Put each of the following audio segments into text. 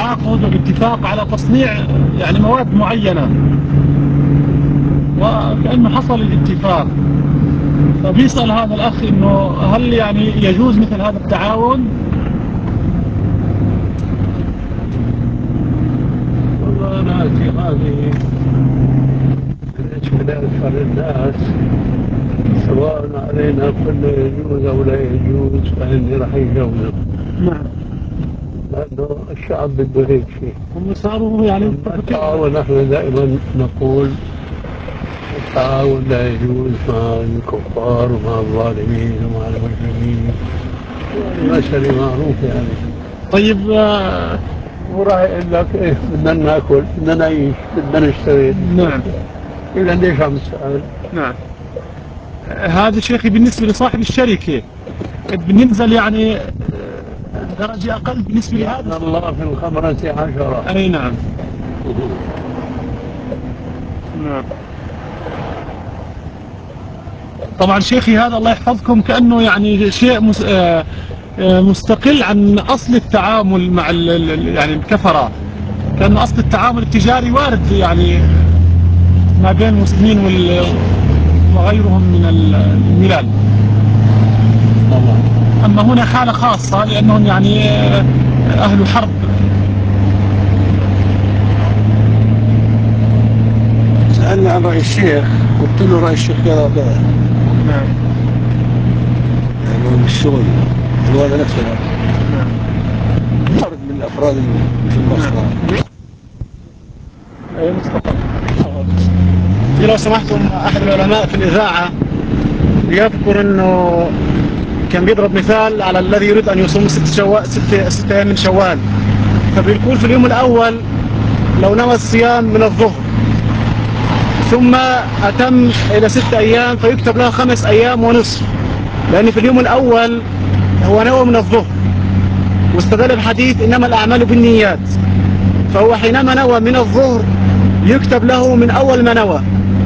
تعاقد واتفاق على تصنيع يعني مواد معينة، وكأنه حصل الاتفاق. فبيسأل هذا الأخ إنه هل يعني يجوز مثل هذا التعاون؟ والله أنا اعتقادي بالنسبة لأكثر الناس سواء علينا قلنا يجوز أو لا يجوز فإني راح يجوزه. نعم. لأنه الشعب بده هيك شيء. هم صاروا يعني التعاون احنا دائما نقول التعاون لا يجوز مع الكفار ومع الظالمين ومع المجرمين، مسألة معروفة يعني. طيب وراح يقول لك ايه بدنا ناكل بدنا نعيش بدنا نشتغل. نعم. إذا ليش عم تسأل؟ نعم. هذا شيخي بالنسبة لصاحب الشركة بننزل يعني درجة أقل بالنسبة لهذا. الله في الخمرة 10. أي نعم. نعم. طبعا شيخي هذا الله يحفظكم كأنه يعني شيء مستقل عن أصل التعامل مع يعني الكفرة، كأن أصل التعامل التجاري وارد يعني ما بين المسلمين وغيرهم من الملل. أما هنا حالة خاصة لأنهم يعني أهل حرب. سألني عن رأي الشيخ قلت له رأي الشيخ كذا كذا. نعم. يعني بالشغل الوضع نفسه. نعم. فرد من الأفراد اللي في المصنع. أي مصطفى. لو سمحتم أحد العلماء في الإذاعة يذكر أنه كان بيضرب مثال على الذي يريد أن يصوم 6 أيام من شوال، فبيقول في اليوم الأول لو نوى الصيام من الظهر ثم أتم إلى 6 أيام فيكتب له 5 أيام ونصف، لأن في اليوم الأول هو نوى من الظهر واستدل بحديث إنما الأعمال بالنيات، فهو حينما نوى من الظهر يكتب له من أول ما نوى.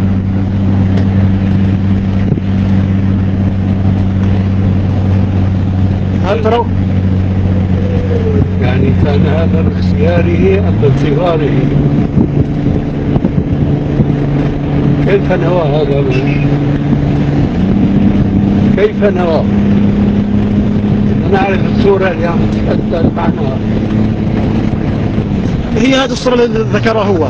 هل تروا؟ يعني كان هذا باختياره أم باضطراره؟ كيف نوى هذا؟ كيف نوى؟ نعرف الصورة اللي عم تتأثر معناها. هي هذه الصورة اللي ذكرها هو،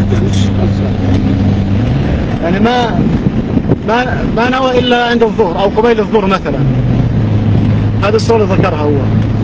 يعني ما نوى إلا عند الظهر أو قبيل الظهر مثلا. هذه الصورة اللي ذكرها هو.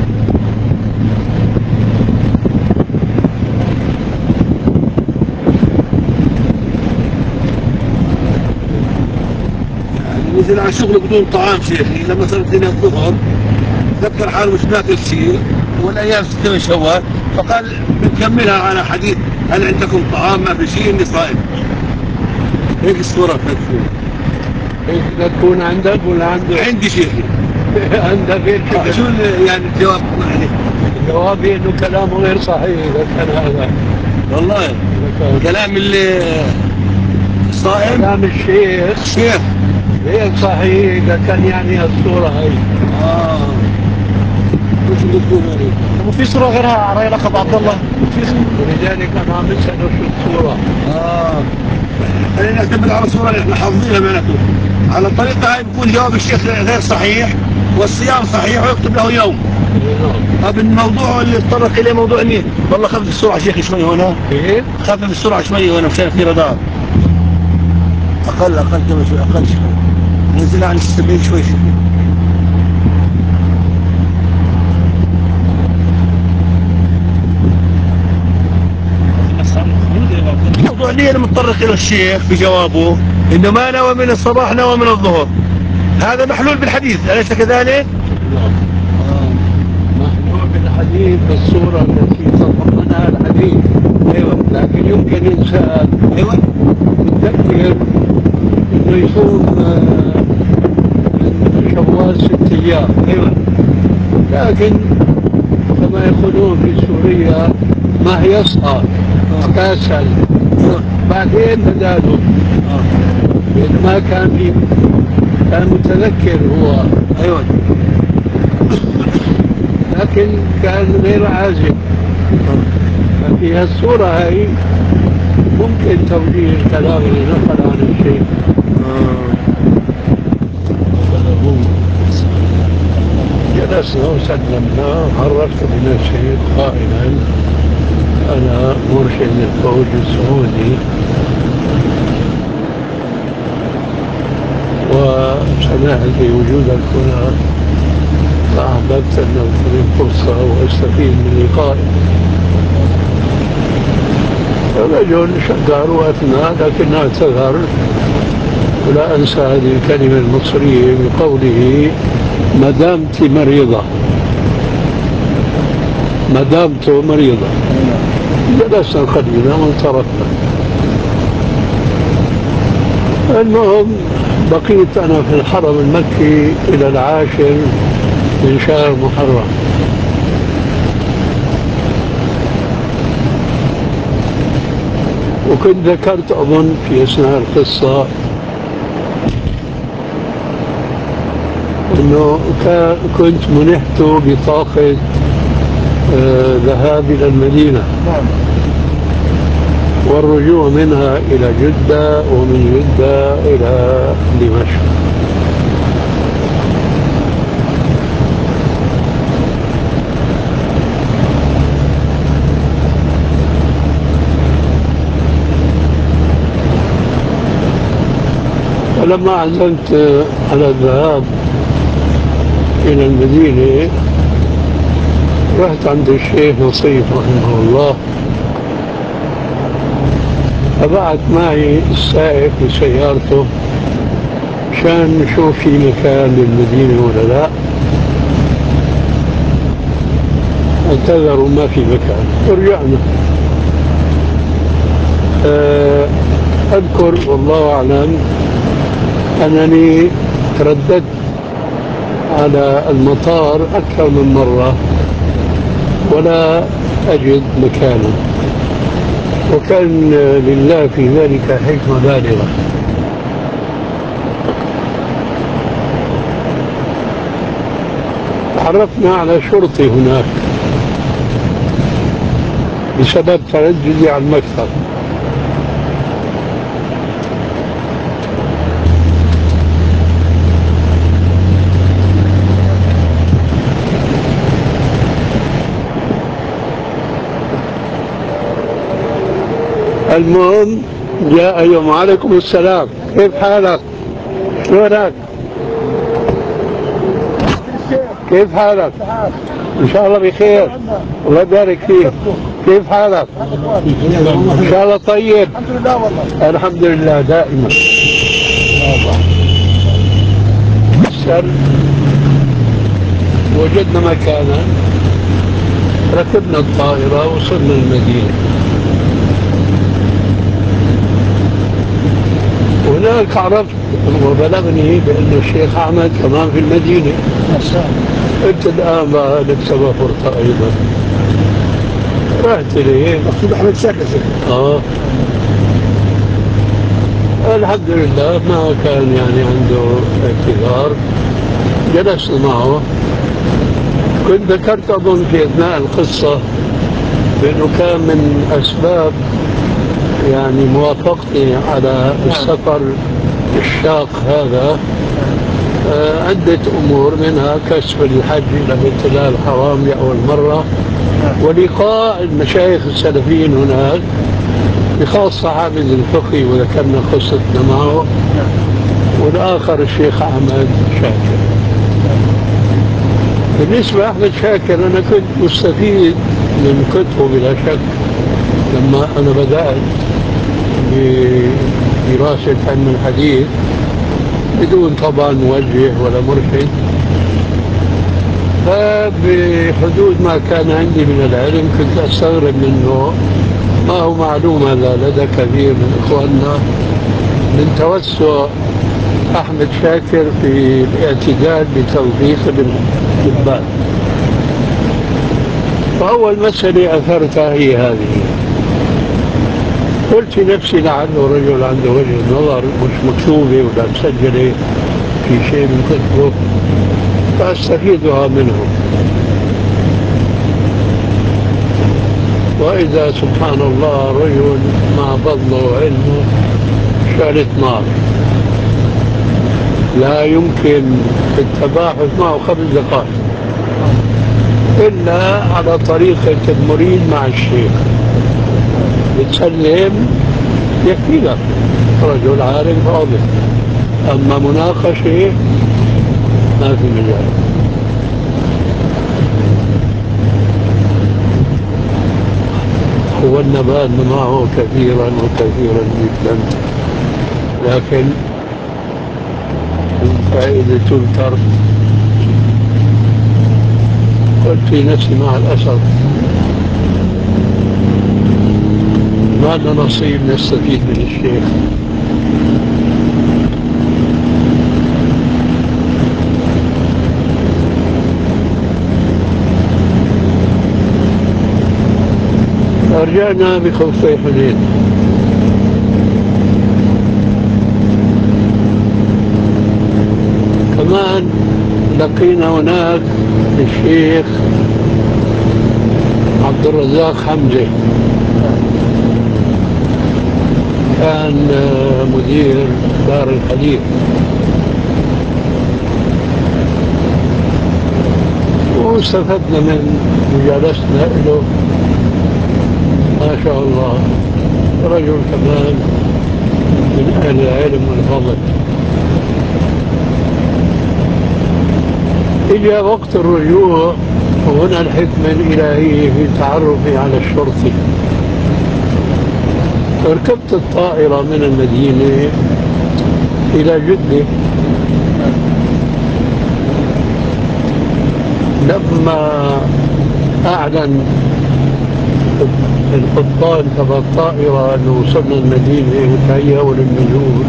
نزل على شغله بدون طعام شيخي، لما صار الدنيا الظهر ذكر حاله مش ماكل شيء والايام 6 شوال، فقال بنكملها على حديث هل عندكم طعام؟ ما في شيء اني صائم. هيك الصورة تكفي. هيك تكون عندك ولا عنده؟ عندي شيخي. عندك هيك شو يعني الجواب؟ يعني الجواب انه كلامه غير صحيح اذا كان هذا. والله كلام اللي صائم كلام الشيخ غير صحيح اذا كان يعني الصورة هي. وش بتقول هذه؟ وفي صورة غيرها على رأي الأخ عبد الله. ولذلك انا عم بسأله شو الصورة. خلينا نعتمد على الصورة اللي احنا حافظينها معناته. على الطريقة هاي بيكون جواب الشيخ غير صحيح والصيام صحيح ويكتب له يوم. طب الموضوع اللي تطرق اليه موضوع النية، والله خفف السرعة شيخي شوي هنا. ايه؟ خفف السرعة شوي هنا مشان في رادار. أقل كمان شوي، أقل شوي. نزلها عن 70 شوي شوي. موضوع النية المتطرق إلى الشيخ في جوابه إنه ما نوى من الصباح نوى من الظهر، هذا محلول بالحديث أليس كذلك؟ نعم. محلول بالحديث بالصورة التي تضمنها الحديث. أيوة. لكن يمكن إنسان أيوة يفكر إنه يصوم من شوال 6 أيام. أيوة. لكن كما يقولون في سوريا ما يصحى كاسل. بعدين بداله لأنه ما كان متذكر هو. أيوة. لكن كان غير عازم. في هالصورة هاي ممكن توجيه الكلام اللي نقل عن الشيخ جلسنا وسلمنا. عرفت بنفسي قائلا أنا مرشد الفوج السعودي وسمعت بوجودك هنا فأحببت أن أغتنم فرصة وأستفيد من لقائك. الرجل شكر وأثنى لكن اعتذر، ولا أنسى هذه الكلمة المصرية بقوله مدامتي مريضة، مدامته مريضة. جلسنا قليلا وانصرفنا. المهم بقيت أنا في الحرم المكي إلى 10 من شهر محرم. وكنت ذكرت أظن في أثناء القصة أنه كنت منحت بطاقة ذهاب إلى المدينة والرجوع منها إلى جدة ومن جدة إلى دمشق. فلما عزمت على الذهاب إلى المدينة رحت عند الشيخ نصيف رحمه الله، فبعت معي السائق بسيارته عشان نشوف في مكان للمدينة ولا لا. اعتذروا ما في مكان ورجعنا. أذكر والله أعلم أنني ترددت على المطار أكثر من مرة ولا أجد مكانا، وكان لله في ذلك حكمة بالغة. تعرفنا على شرطي هناك بسبب ترددي على المكتب. المهم جاء يوم عليكم السلام، كيف حالك؟ شلونك؟ كيف حالك؟ ان شاء الله بخير، الله يبارك فيك. كيف حالك؟ ان شاء الله طيب. الحمد لله والله. الحمد لله دائما. وجدنا مكانا، ركبنا الطائرة وصلنا المدينة. وهناك عرفت وبلغني بأن الشيخ أحمد كمان في المدينة. قلت الآن بقى نكسب فرصة أيضا. رحت إليه. مقصود أحمد شاكر. الحمد لله ما كان يعني عنده اعتذار. جلست معه. كنت ذكرت أظن في أثناء القصة بأنه كان من أسباب يعني موافقتي على السفر الشاق هذا عدة أمور، منها كسب الحج إلى بيت الله الحرام لأول مرة، ولقاء المشايخ السلفيين هناك بخاصة حامد الفقي وذكرنا قصتنا معه، والآخر الشيخ أحمد شاكر. بالنسبة لأحمد شاكر أنا كنت مستفيد من كتبه بلا شك. لما أنا بدأت بدراسة علم الحديث بدون طبعا موجه ولا مرشد، فبحدود ما كان عندي من العلم كنت أستغرب منه ما هو معلوم هذا لدى كثير من إخواننا من توسع أحمد شاكر في الاعتداد بتوثيق ابن حبان. فأول مسألة أثرتها هي هذه. قلت في نفسي لعله رجل عنده وجه نظر مش مكتوبة ولا مسجلة في شيء من كتبه فأستفيدها منه. وإذا سبحان الله رجل مع فضله وعلمه شعلة نار لا يمكن التباحث معه 5 دقائق إلا على طريقة المريد مع الشيخ، بتسلم يكفي لك رجل عارف فاضل، أما مناقشة ما في مجال. هو النبات معه كثيرا وكثيرا جدا، لكن الفائدة تنكر. قلت في نفسي مع الأسف ما لنا نصيب نستفيد من الشيخ. رجعنا بخوفي حنين. كمان لقينا هناك الشيخ عبد الرزاق حمزة، كان مدير دار الحديث، واستفدنا من مجالستنا له. ما شاء الله رجل كمان من أهل العلم والفضل. إجا وقت الرجوع، وهنا الحكمة الإلهية في تعرفي على الشرطي. ركبت الطائرة من المدينة إلى جدة. لما أعلن القبطان تبع الطائرة أنه وصلنا المدينة وتهيأوا للنزول،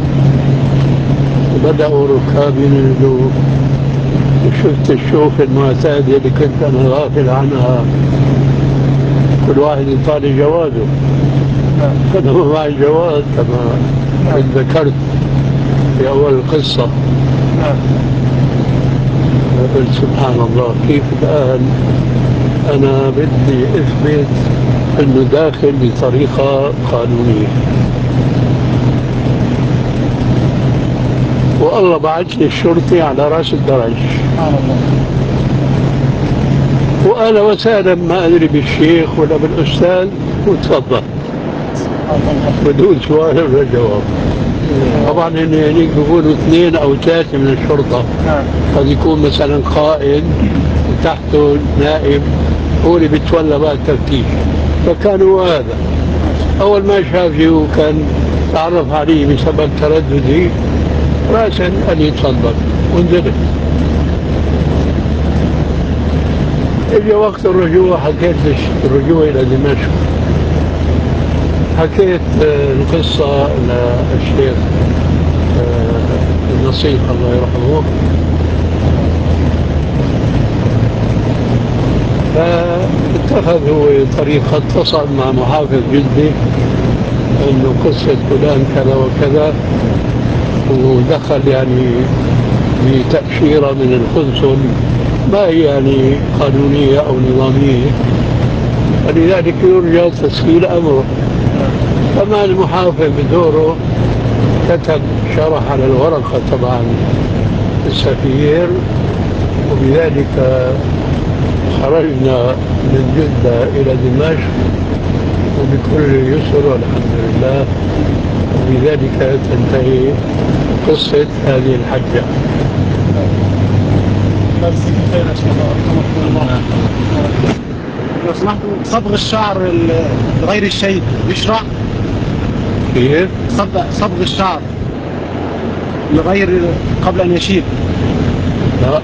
بدأوا ركاب ينزلوا، وشفت الشوف المعتادة اللي كنت أنا غافل عنها، كل واحد يطالع جوازه. أنا ما معي جواز كما كنت ذكرت في أول القصة. قلت سبحان الله، كيف الآن أنا بدي أثبت أنه داخل بطريقة قانونية، والله بعث لي الشرطي على رأس الدرج. وأنا وسهلا ما أدري بالشيخ ولا بالأستاذ، وتفضل بدون سؤال ولا جواب. طبعا إن هنيك بيقولوا 2 أو 3 من الشرطة، قد يكون مثلا قائد وتحته نائب هو اللي بيتولى بقى التفتيش. فكان هو هذا أول ما شافني وكان تعرف علي بسبب ترددي رأسا قال لي تفضل، ونزلت. اجى وقت الرجوع، حكيت الرجوع إلى دمشق، حكيت القصة للشيخ النصيح الله يرحمه. فاتخذ هو طريقة، اتصل مع محافظ جدة انه قصة فلان كذا وكذا، ودخل يعني بتأشيرة من القنصل ما هي يعني قانونية أو نظامية، فلذلك يرجى تسهيل أمره. كما المحافظ بدوره كتب شرح على الورقة طبعا السفير، وبذلك خرجنا من جدة إلى دمشق وبكل يسر والحمد لله، وبذلك تنتهي قصة هذه الحجة. لو سمحتوا، صبغ الشعر غير الشيب يشرع؟ كيف؟ صبغ الشعر لغير قبل أن يشيب؟ لا.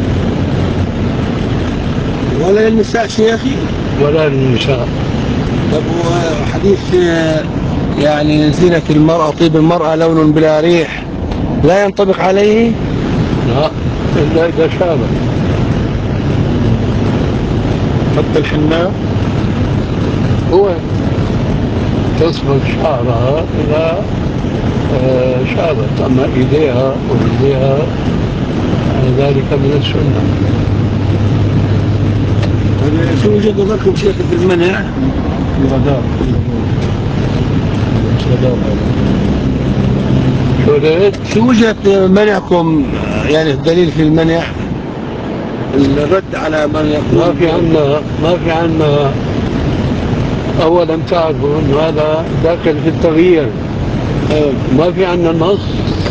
ولا للنساء شيخي؟ ولا للنساء. طب حديث يعني زينة المرأة، طيب المرأة لون بلا ريح، لا ينطبق عليه؟ لا، إلا إذا شابت. حط الحناء هو تصبغ شعرها إذا شابت، أما إيديها ورجليها ذلك من السنة. شو وجهة نظركم شيخ في المنع؟ الغداء شو وجهة منعكم يعني الدليل في المنع؟ الرد على من يقول ما في عنا أولا تعرفوا أنه هذا داخل في التغيير. ما في عنا نص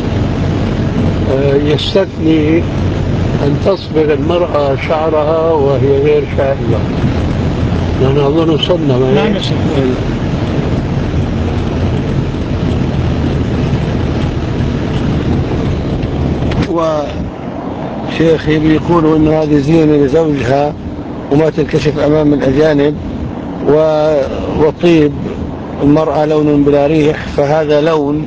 يستثني أن تصبغ المرأة شعرها وهي غير شائبة. نحن أظن وصلنا نعم يا شيخ. وشيخ يقولوا أن هذه زينة لزوجها وما تنكشف أمام الأجانب، وطيب المرأة لون بلا ريح، فهذا لون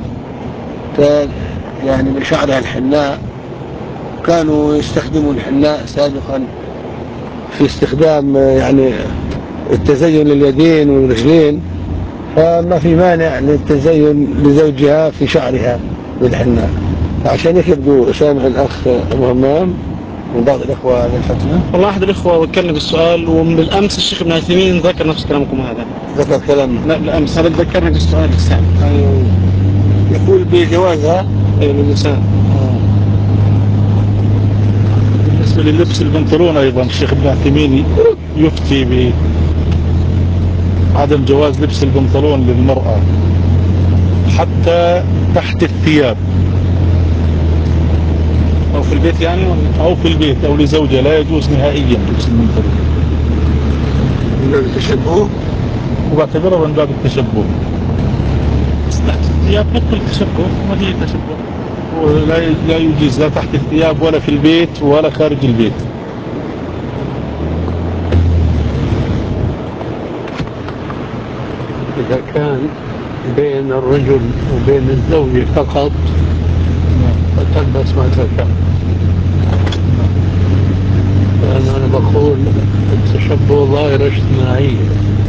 يعني من شعرها الحناء. كانوا يستخدموا الحناء سابقا في استخدام يعني التزين لليدين والرجلين، فما في مانع للتزين لزوجها في شعرها بالحناء. عشان هيك يبدو سامح الأخ أبو همام وبعض الإخوة للفتوى. والله أحد الإخوة وكلني بالسؤال، ومن بالأمس الشيخ ابن عثيمين ذكر نفس كلامكم هذا. ذكر كلام؟ لا بالأمس هذا ذكرني بالسؤال السابق. يقول بجوازها للنساء. بالنسبة للبس البنطلون أيضا الشيخ ابن عثيمين يفتي بعدم جواز لبس البنطلون للمرأة حتى تحت الثياب، أو في البيت يعني، أو في البيت أو لزوجها لا يجوز نهائيا لبس البنطلون. من باب التشبه، وبعتبرها من باب التشبه. تحت الثياب يدخل التشبه، ما هي تشبه. لا يجوز لا تحت الثياب ولا في البيت ولا خارج البيت. إذا كان بين الرجل وبين الزوجة فقط فتلبس ما تشاء. لأن أنا بقول التشبه ظاهرة اجتماعية،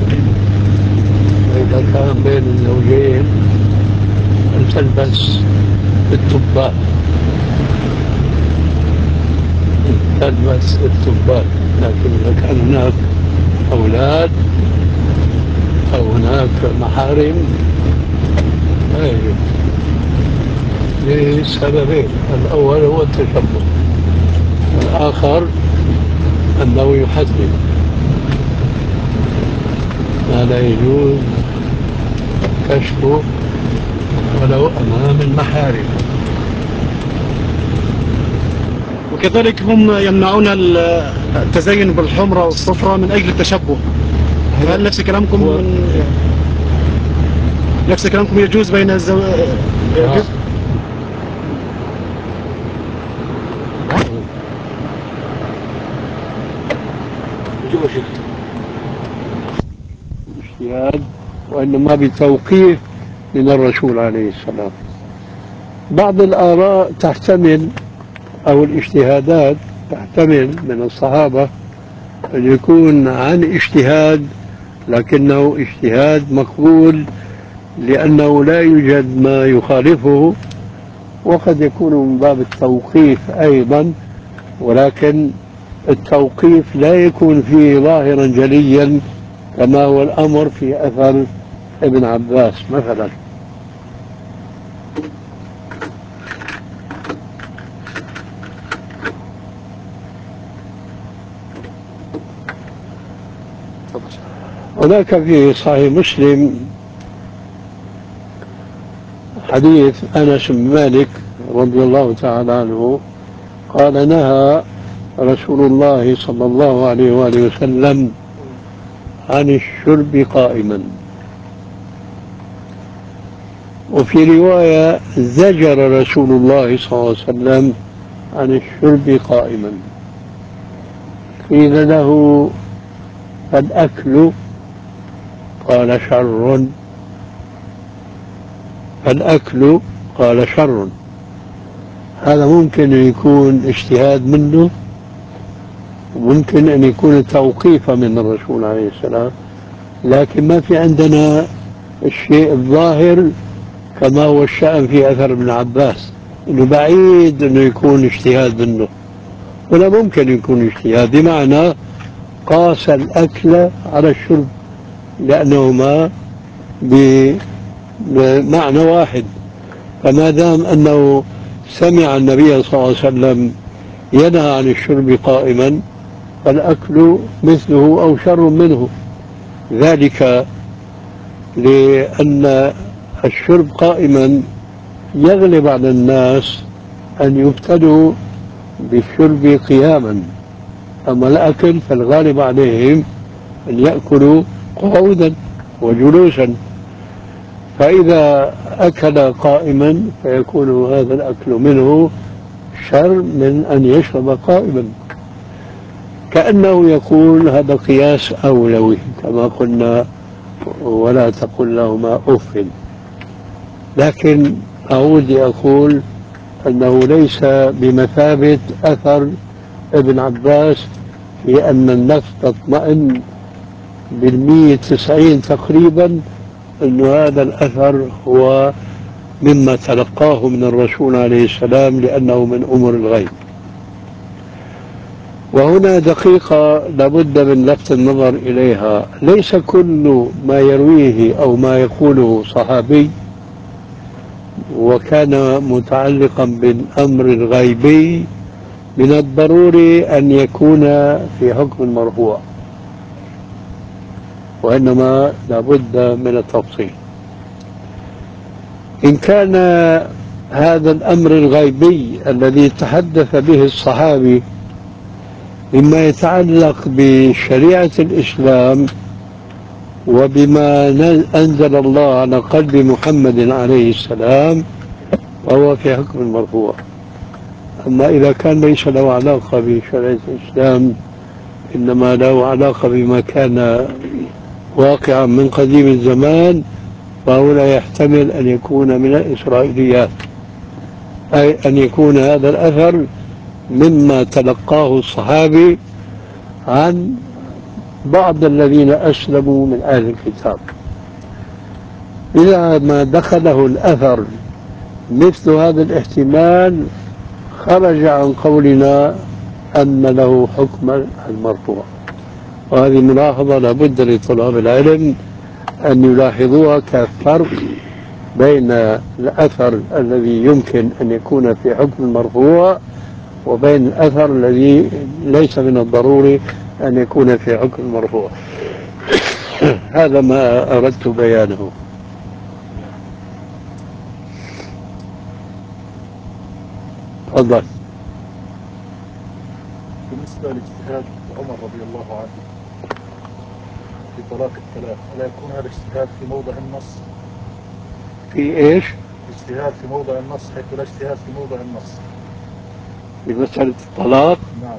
وإذا كان بين الزوجين تلبس التبات، لكن إذا كان هناك أولاد أو هناك محارم لا يجوز لسببين: الأول هو التشبه، والآخر أنه يحدد ما لا يجوز كشفه ولو أمام المحارم. وكذلك هم يمنعون التزين بالحمرة والصفرة من أجل التشبه. هل نفس كلامكم نفس كلامكم يجوز بين يجوز؟ اجتهاد، وإنما بتوقيف من الرسول عليه السلام. بعض الآراء تحتمل أو الاجتهادات تحتمل من الصحابة أن يكون عن اجتهاد، لكنه اجتهاد مقبول لأنه لا يوجد ما يخالفه، وقد يكون من باب التوقيف أيضا، ولكن التوقيف لا يكون فيه ظاهرا جليا كما هو الأمر في أثر ابن عباس مثلا. هناك في صحيح مسلم حديث أنس بن مالك رضي الله تعالى عنه قال: نهى رسول الله صلى الله عليه وآله وسلم عن الشرب قائما. وفي رواية: زجر رسول الله صلى الله عليه وسلم عن الشرب قائما. قيل له: فالأكل؟ قال: شر. فالأكل؟ قال: شر. هذا ممكن أن يكون اجتهاد منه، وممكن أن يكون توقيفا من الرسول عليه السلام، لكن ما في عندنا الشيء الظاهر كما هو الشأن في أثر ابن عباس، إنه بعيد إنه يكون اجتهاد منه، ولا ممكن يكون اجتهاد، بمعنى قاس الأكل على الشرب لأنهما بمعنى واحد. فما دام أنه سمع النبي صلى الله عليه وسلم ينهى عن الشرب قائما فالأكل مثله أو شر منه، ذلك لأن الشرب قائما يغلب على الناس أن يبتدوا بالشرب قياما، أما الأكل فالغالب عليهم أن يأكلوا قعودا وجلوسا، فإذا أكل قائما فيكون هذا الأكل منه شر من أن يشرب قائما. كأنه يقول هذا قياس أولوي كما قلنا ولا تقل لهما أف. لكن أعود لأقول أنه ليس بمثابة أثر ابن عباس في أن النفس تطمئن ب190 تقريبا، أن هذا الأثر هو مما تلقاه من الرسول عليه السلام لأنه من أمور الغيب. وهنا دقيقة لابد من لفت النظر إليها، ليس كل ما يرويه أو ما يقوله صحابي وكان متعلقا بالأمر الغيبي من الضروري أن يكون في حكم المرفوع، وإنما لابد من التفصيل. إن كان هذا الأمر الغيبي الذي تحدث به الصحابي مما يتعلق بشريعة الإسلام وبما أنزل الله على قلب محمد عليه السلام فهو في حكم المرفوع. أما إذا كان ليس له علاقة بشريعة الإسلام إنما له علاقة بما كان واقعا من قديم الزمان فهو لا يحتمل أن يكون من الإسرائيليات، أي أن يكون هذا الأثر مما تلقاه الصحابي عن بعض الذين أسلموا من أهل الكتاب. إذا ما دخله الأثر مثل هذا الاحتمال خرج عن قولنا أن له حكم المرفوع، وهذه ملاحظة لابد لطلاب العلم أن يلاحظوها كفرق بين الأثر الذي يمكن أن يكون في حكم المرفوع وبين الأثر الذي ليس من الضروري أن يكون في حكم المرفوع. هذا ما أردت بيانه. تفضل. بالنسبة لاجتهاد عمر رضي الله عنه في طلاق الثلاث، ألا يكون هذا اجتهاد في موضع النص؟ في إيش؟ اجتهاد في موضع النص حيث لا اجتهاد في موضع النص. في مسألة الطلاق؟ نعم.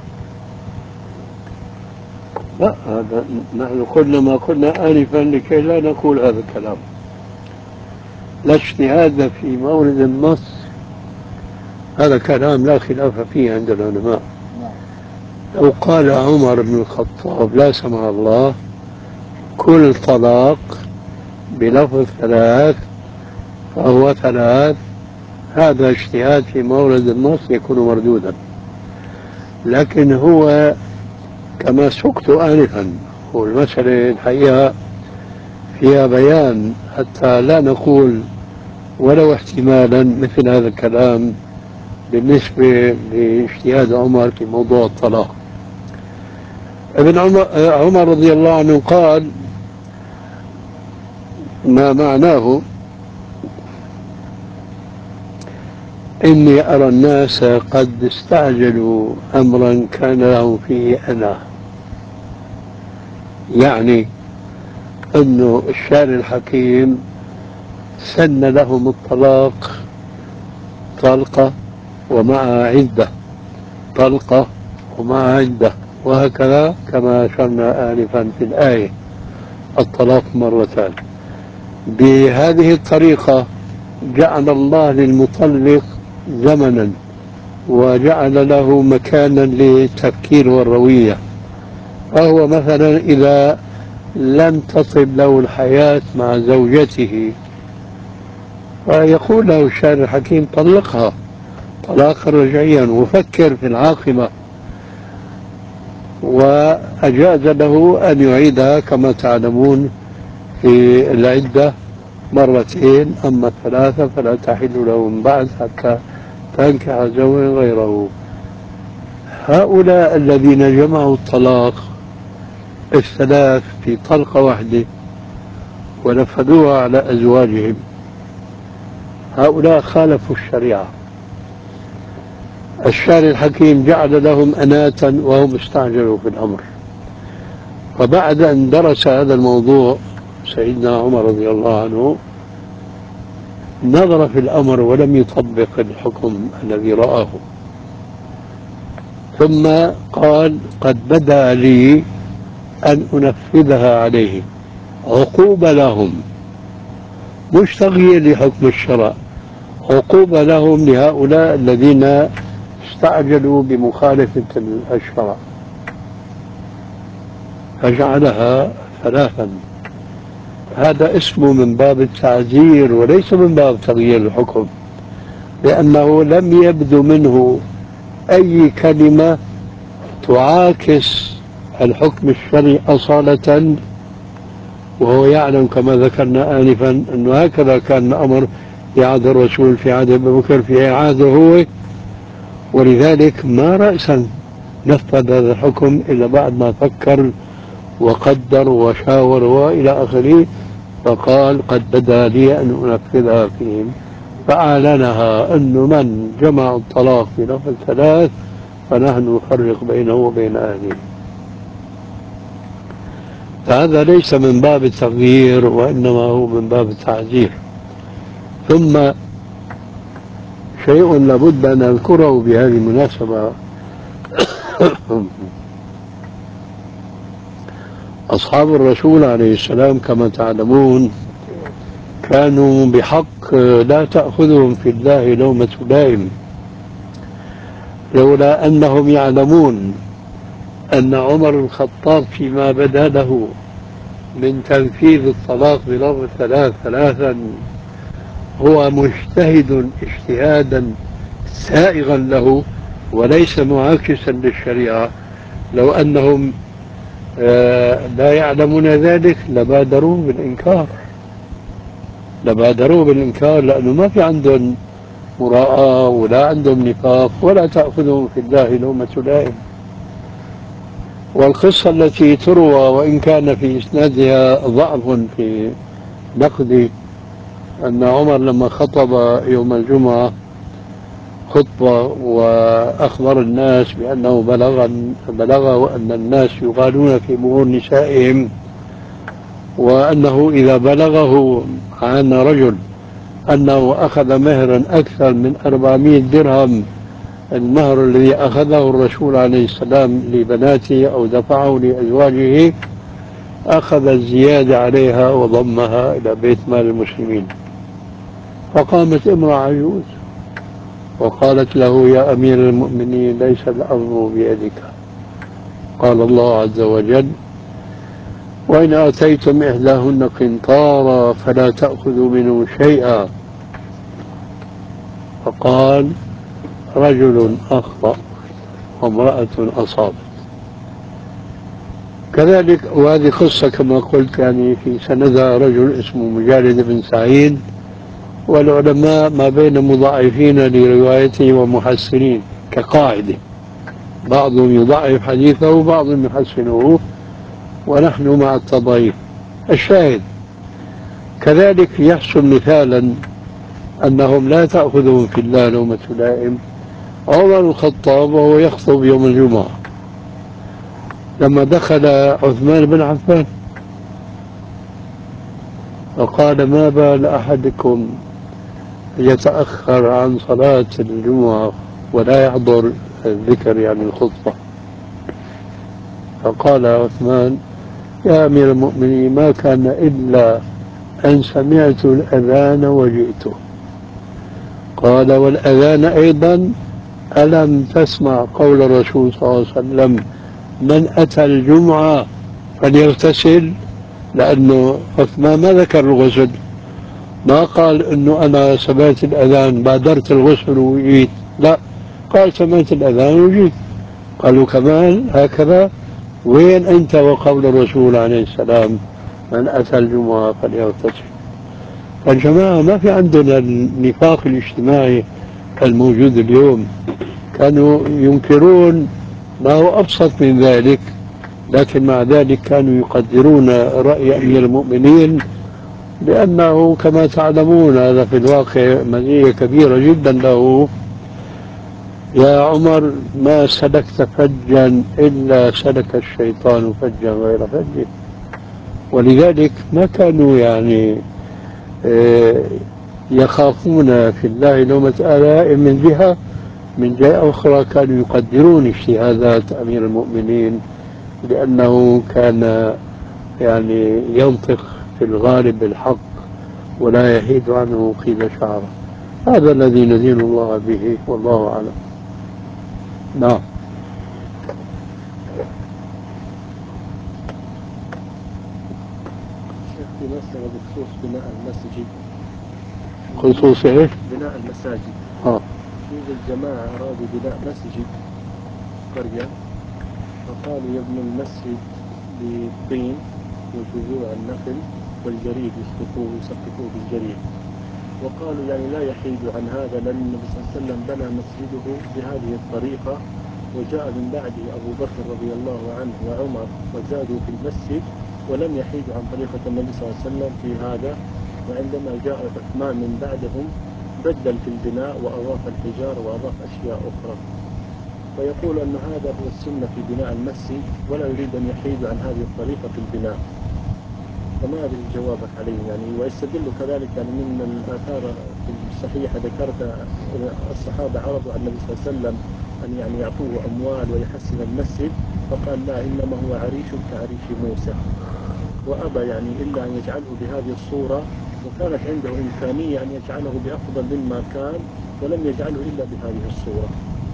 لا، هذا نحن قلنا ما قلنا آنفا لكي لا نقول هذا الكلام. لا اجتهاد في مورد النص، هذا كلام لا خلاف فيه عند العلماء. لو قال عمر بن الخطاب لا سمح الله كل طلاق بلفظ ثلاث فهو ثلاث، هذا اجتهاد في مورد النص يكون مردودا. لكن هو كما سقت آنفا، والمسألة الحقيقة فيها بيان حتى لا نقول ولو احتمالا مثل هذا الكلام بالنسبة لاجتهاد عمر في موضوع الطلاق. ابن عمر رضي الله عنه قال ما معناه إني أرى الناس قد استعجلوا أمرا كان لهم فيه أنا، يعني أنه الشارع الحكيم سن لهم الطلاق طلقة ومعها عدة، طلقة ومعها عدة، وهكذا كما أشرنا آنفا في الآية الطلاق مرتان. بهذه الطريقة جعل الله للمطلق زمنا وجعل له مكانا للتفكير والروية، فهو مثلا إذا لم تطب له الحياة مع زوجته فيقول له الشارع الحكيم طلقها طلاقا رجعيا وفكر في العاقبة، وأجاز له أن يعيدها كما تعلمون في العدة مرتين، أما الثلاثة فلا تحل له من بعد حتى تنكح زوجا غيره. هؤلاء الذين جمعوا الطلاق الثلاث في طلقة واحدة ونفذوها على أزواجهم، هؤلاء خالفوا الشريعة. الشارع الحكيم جعل لهم أناة وهم استعجلوا في الأمر. وبعد أن درس هذا الموضوع سيدنا عمر رضي الله عنه نظر في الأمر ولم يطبق الحكم الذي رآه، ثم قال قد بدا لي أن أنفذها عليه عقوبة لهم، مش تغيير لحكم الشرع، عقوبة لهم لهؤلاء الذين استعجلوا بمخالفة الشرع، فجعلها ثلاثا. هذا اسمه من باب التعزير وليس من باب تغيير الحكم، لأنه لم يبدو منه أي كلمة تعاكس الحكم الشرعي أصالة، وهو يعلم كما ذكرنا آنفا أنه هكذا كان الأمر في عهد الرسول، في عهد أبي بكر، في عهده هو، ولذلك ما رأسا نفذ هذا الحكم إلا بعد ما فكر وقدر وشاور وإلى آخره، فقال قد بدا لي أن أنفذها فيهم، فأعلنها أنه من جمع الطلاق في لفظ ثلاث فنحن نفرق بينه وبين أهله. فهذا ليس من باب التغيير وإنما هو من باب التعزير. ثم شيء لابد أن أذكره بهذه المناسبة أصحاب الرسول عليه السلام كما تعلمون كانوا بحق لا تأخذهم في الله لومة لائم، لولا أنهم يعلمون أن عمر الخطاب فيما بدا له من تنفيذ الطلاق بلفظ ثلاثا هو مجتهد اجتهادا سائغا له وليس معاكسا للشريعة. لو أنهم لا يعلمون ذلك لبادروا بالإنكار، لأنه ما في عندهم مراءة ولا عندهم نفاق ولا تأخذهم في الله لومة لائم. والقصة التي تروى وإن كان في إسنادها ضعف في نقد أن عمر لما خطب يوم الجمعة خطبة وأخبر الناس بأنه بلغه أن الناس يغالون في مهور نسائهم، وأنه إذا بلغه عن رجل أنه أخذ مهرا أكثر من 400 درهم، المهر الذي أخذه الرسول عليه السلام لبناته أو دفعه لأزواجه، أخذ الزيادة عليها وضمها إلى بيت مال المسلمين. فقامت امرأة عجوز وقالت له يا أمير المؤمنين ليس الأمر بيدك، قال الله عز وجل وإن آتيتم إحداهن قنطارا فلا تأخذوا منه شيئا، فقال رجل أخطأ وامرأة أصابت. كذلك وهذه قصة كما قلت يعني في سندها رجل اسمه مجالد بن سعيد، والعلماء ما بين مضاعفين لروايته ومحسنين كقاعدة، بعضهم يضعف حديثه وبعضهم يحسنه ونحن مع التضعيف. الشاهد كذلك يحصل مثالا أنهم لا تأخذهم في الله لومة لائم. عمر الخطاب وهو يخطب يوم الجمعة لما دخل عثمان بن عفان فقال ما بال أحدكم يتأخر عن صلاة الجمعة ولا يحضر الذكر يعني الخطبة؟ فقال عثمان يا أمير المؤمنين ما كان إلا أن سمعت الأذان وجئته. قال والأذان أيضا ألم تسمع قول الرسول صلى الله عليه وسلم من أتى الجمعة فليغتسل؟ لأنه عثمان ما ذكر الغسل، ما قال أنه أنا سمعت الأذان بادرت الغسل وجيت، لا، قال سمعت الأذان وجيت. قالوا كمان هكذا؟ وين أنت وقول الرسول عليه السلام من أتى الجمعة فليغتسل؟ فالجماعة ما في عندنا النفاق الاجتماعي الموجود اليوم، كانوا ينكرون ما هو أبسط من ذلك، لكن مع ذلك كانوا يقدرون رأي أمير المؤمنين، لأنه كما تعلمون هذا في الواقع مزية كبيرة جدا له. يا عمر ما سلكت فجا إلا سلك الشيطان فجا غير فجه، ولذلك ما كانوا يعني يخافون في الله لومة لائم من جهة، من جهة أخرى كانوا يقدرون اجتهادات أمير المؤمنين، لأنه كان يعني ينطق في الغالب بالحق ولا يحيد عنه قيل شعره. هذا الذي ندين الله به والله أعلم. نعم. في مسألة بخصوص بناء المسجد. خصوص ايش؟ بناء المساجد. يوجد جماعة أرادوا بناء مسجد قرية، فقالوا يبنوا المسجد بالطين وجذوع النخل والجريد، يسقفوه بالجريد، وقالوا يعني لا يحيد عن هذا، لأن النبي صلى الله عليه وسلم بنى مسجده بهذه الطريقة، وجاء من بعده أبو بكر رضي الله عنه وعمر وزادوا في المسجد ولم يحيدوا عن طريقة النبي صلى الله عليه وسلم في هذا. وعندما جاء عثمان من بعدهم بدل في البناء وأضاف الحجارة وأضاف أشياء أخرى، ويقول أن هذا هو السنة في بناء المسجد ولا يريد أن يحيد عن هذه الطريقة في البناء. فما أدري جوابك عليه يعني. ويستدل كذلك يعني من الآثار الصحيحة ذكرت الصحابة عرضوا على النبي صلى الله عليه وسلم أن يعني يعطوه أموال ويحسن المسجد، فقال لا، إنما هو عريش كعريش موسى، وأبى يعني إلا أن يجعله بهذه الصورة، وكانت عنده إمكانية أن يجعله بأفضل مما كان ولم يجعله إلا بهذه الصورة.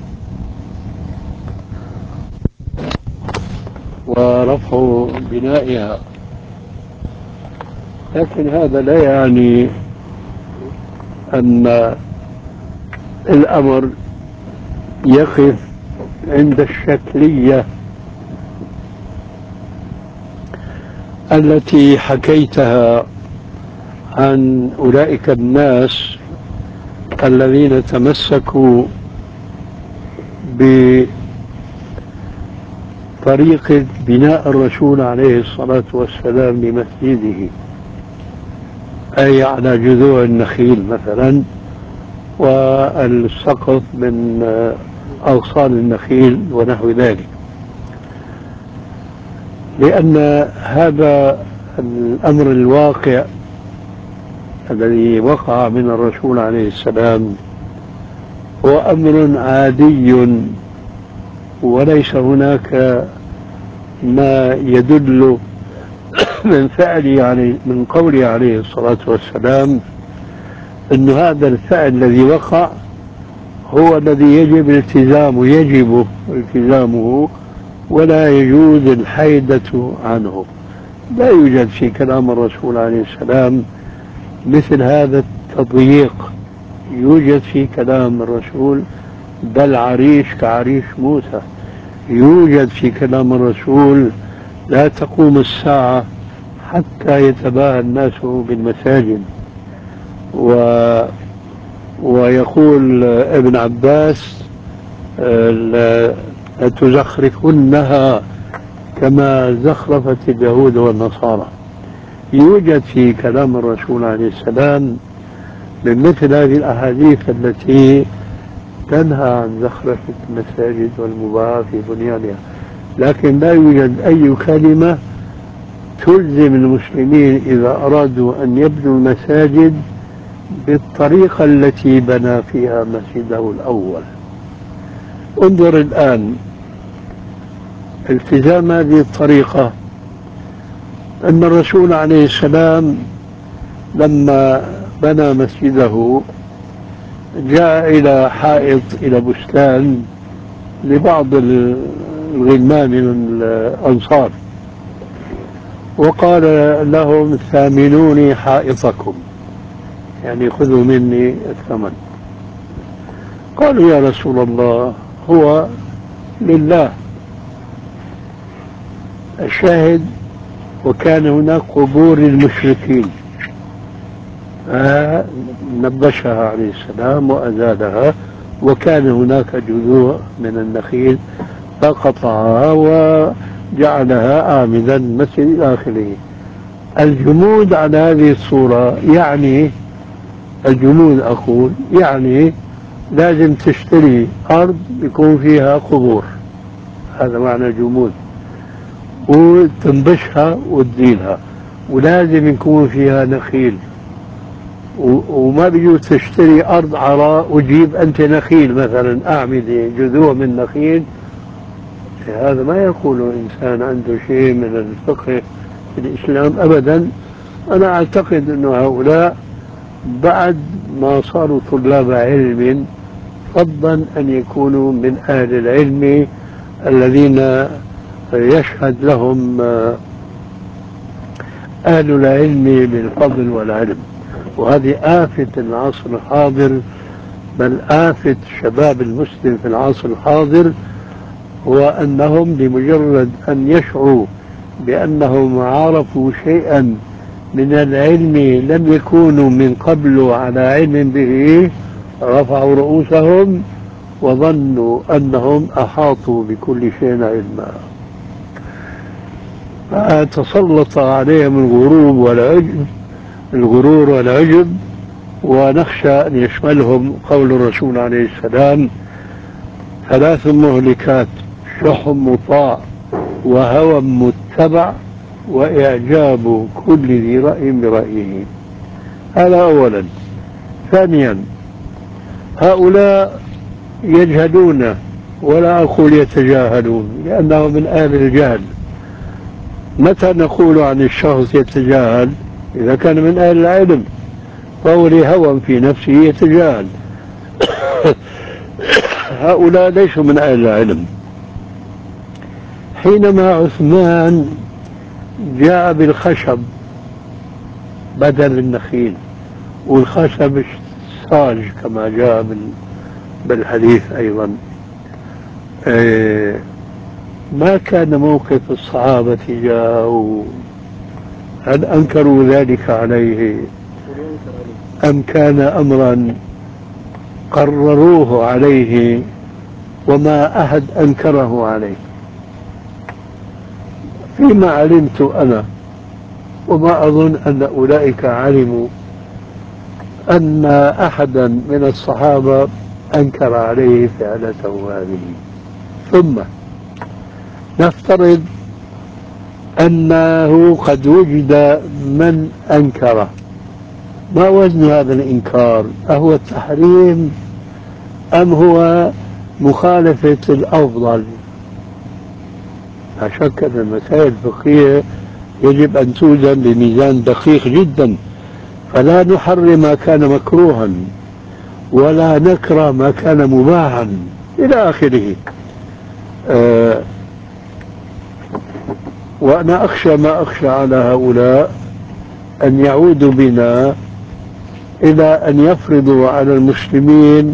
ورفع بنائها، لكن هذا لا يعني أن الأمر يقف عند الشكلية التي حكيتها عن أولئك الناس الذين تمسكوا بطريقة بناء الرسول عليه الصلاة والسلام لمسجده، أي على جذوع النخيل مثلا، والسقف من أغصان النخيل ونحو ذلك، لأن هذا الأمر الواقع الذي وقع من الرسول عليه السلام هو أمر عادي، وليس هناك ما يدل من فعله يعني من قوله عليه الصلاة والسلام أن هذا الفعل الذي وقع هو الذي يجب التزامه ولا يجوز الحيدة عنه. لا يوجد في كلام الرسول عليه السلام مثل هذا التضييق يوجد في كلام الرسول، بل عريش كعريش موسى يوجد في كلام الرسول. لا تقوم الساعة حتى يتباهى الناس بالمساجد. ويقول ابن عباس لتزخرفنها كما زخرفت اليهود والنصارى. يوجد في كلام الرسول عليه السلام من مثل هذه الأحاديث التي تنهى عن زخرفة المساجد والمباح في بنيانها، لكن لا يوجد أي كلمة تلزم المسلمين إذا أرادوا أن يبنوا المساجد بالطريقة التي بنى فيها مسجده الأول. انظر الآن التزام هذه الطريقة، أن الرسول عليه السلام لما بنى مسجده جاء إلى حائط، إلى بستان لبعض الغلمان من الأنصار، وقال لهم ثامنوني حائطكم، يعني خذوا مني الثمن. قالوا يا رسول الله هو لله، الشاهد وكان هناك قبور للمشركين نبشها عليه السلام وأزالها، وكان هناك جذوع من النخيل فقطعها وجعلها آمنا المسجد إلى آخره. الجمود على هذه الصورة يعني الجمود أقول يعني لازم تشتري أرض يكون فيها قبور، هذا معنى الجمود، وتنبشها وتزيلها، ولازم يكون فيها نخيل، وما بيجوز تشتري أرض عراء وتجيب أنت نخيل مثلا أعمدة جذوع من نخيل. هذا ما يقوله إنسان عنده شيء من الفقه في الإسلام أبدا. أنا أعتقد أن هؤلاء بعد ما صاروا طلاب علم فضلا أن يكونوا من أهل العلم الذين يشهد لهم أهل العلم بالفضل والعلم. وهذه آفة العصر الحاضر، بل آفة شباب المسلم في العصر الحاضر، هو أنهم بمجرد أن يشعروا بأنهم عرفوا شيئا من العلم لم يكونوا من قبل على علم به رفعوا رؤوسهم وظنوا أنهم أحاطوا بكل شيء علما، فتسلط عليهم الغرور والعجب، ونخشى أن يشملهم قول الرسول عليه السلام: ثلاث مهلكات، شح مطاع، وهوى متبع، وإعجاب كل ذي رأي برأيه. هذا أولا. ثانيا، هؤلاء يجهلون، ولا أقول يتجاهلون لأنهم من أهل الجهل. متى نقول عن الشخص يتجاهل؟ إذا كان من أهل العلم، فهو لهوى في نفسه يتجاهل. هؤلاء ليسوا من أهل العلم. حينما عثمان جاء بالخشب بدل النخيل، والخشب صاج كما جاء بالحديث أيضا، ما كان موقف الصحابة تجاهه؟ هل أنكروا ذلك عليه أم كان أمرا قرروه عليه وما أحد أنكره عليه؟ فيما علمت أنا، وما أظن أن أولئك علموا، أن أحدا من الصحابة أنكر عليه فعلته هذه. ثم نفترض أنه قد وجد من أنكره، ما وزن هذا الإنكار؟ أهو التحريم أم هو مخالفة الأفضل؟ لا شك أن المسائل الفقهية يجب أن توزن بميزان دقيق جدا، فلا نحرم ما كان مكروها ولا نكره ما كان مباحا إلى آخره. وأنا أخشى ما أخشى على هؤلاء أن يعودوا بنا إلى أن يفرضوا على المسلمين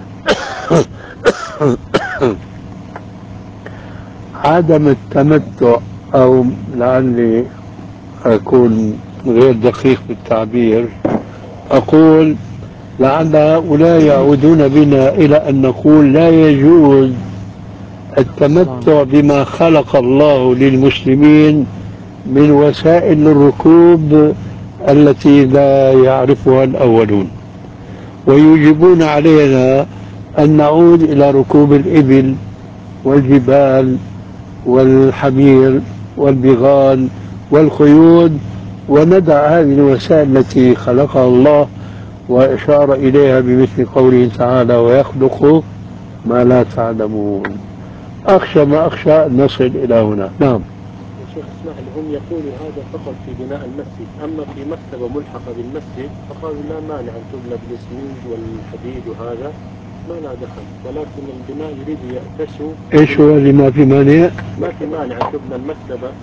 عدم التمتع، أو لعلي أكون غير دقيق بالتعبير، أقول لعل هؤلاء يعودون بنا إلى أن نقول لا يجوز التمتع بما خلق الله للمسلمين من وسائل الركوب التي لا يعرفها الأولون، ويوجبون علينا أن نعود إلى ركوب الإبل والجبال والحمير والبغال والخيول، وندع هذه الوسائل التي خلقها الله وأشار إليها بمثل قوله تعالى: ويخلق ما لا تعلمون. أخشى ما أخشى أن نصل إلى هنا. نعم. الشيخ اسمح لي، هم يقولوا هذا فقط في بناء المسجد، أما في مكتبة ملحقة بالمسجد فقالوا لا مانع أن تبنى بالإسمنت والحديد وهذا ما لا دخل، ولكن البناء يريد يأتسوا. إيش هو اللي ما في مانع؟ ما في مانع أن تبنى المكتبة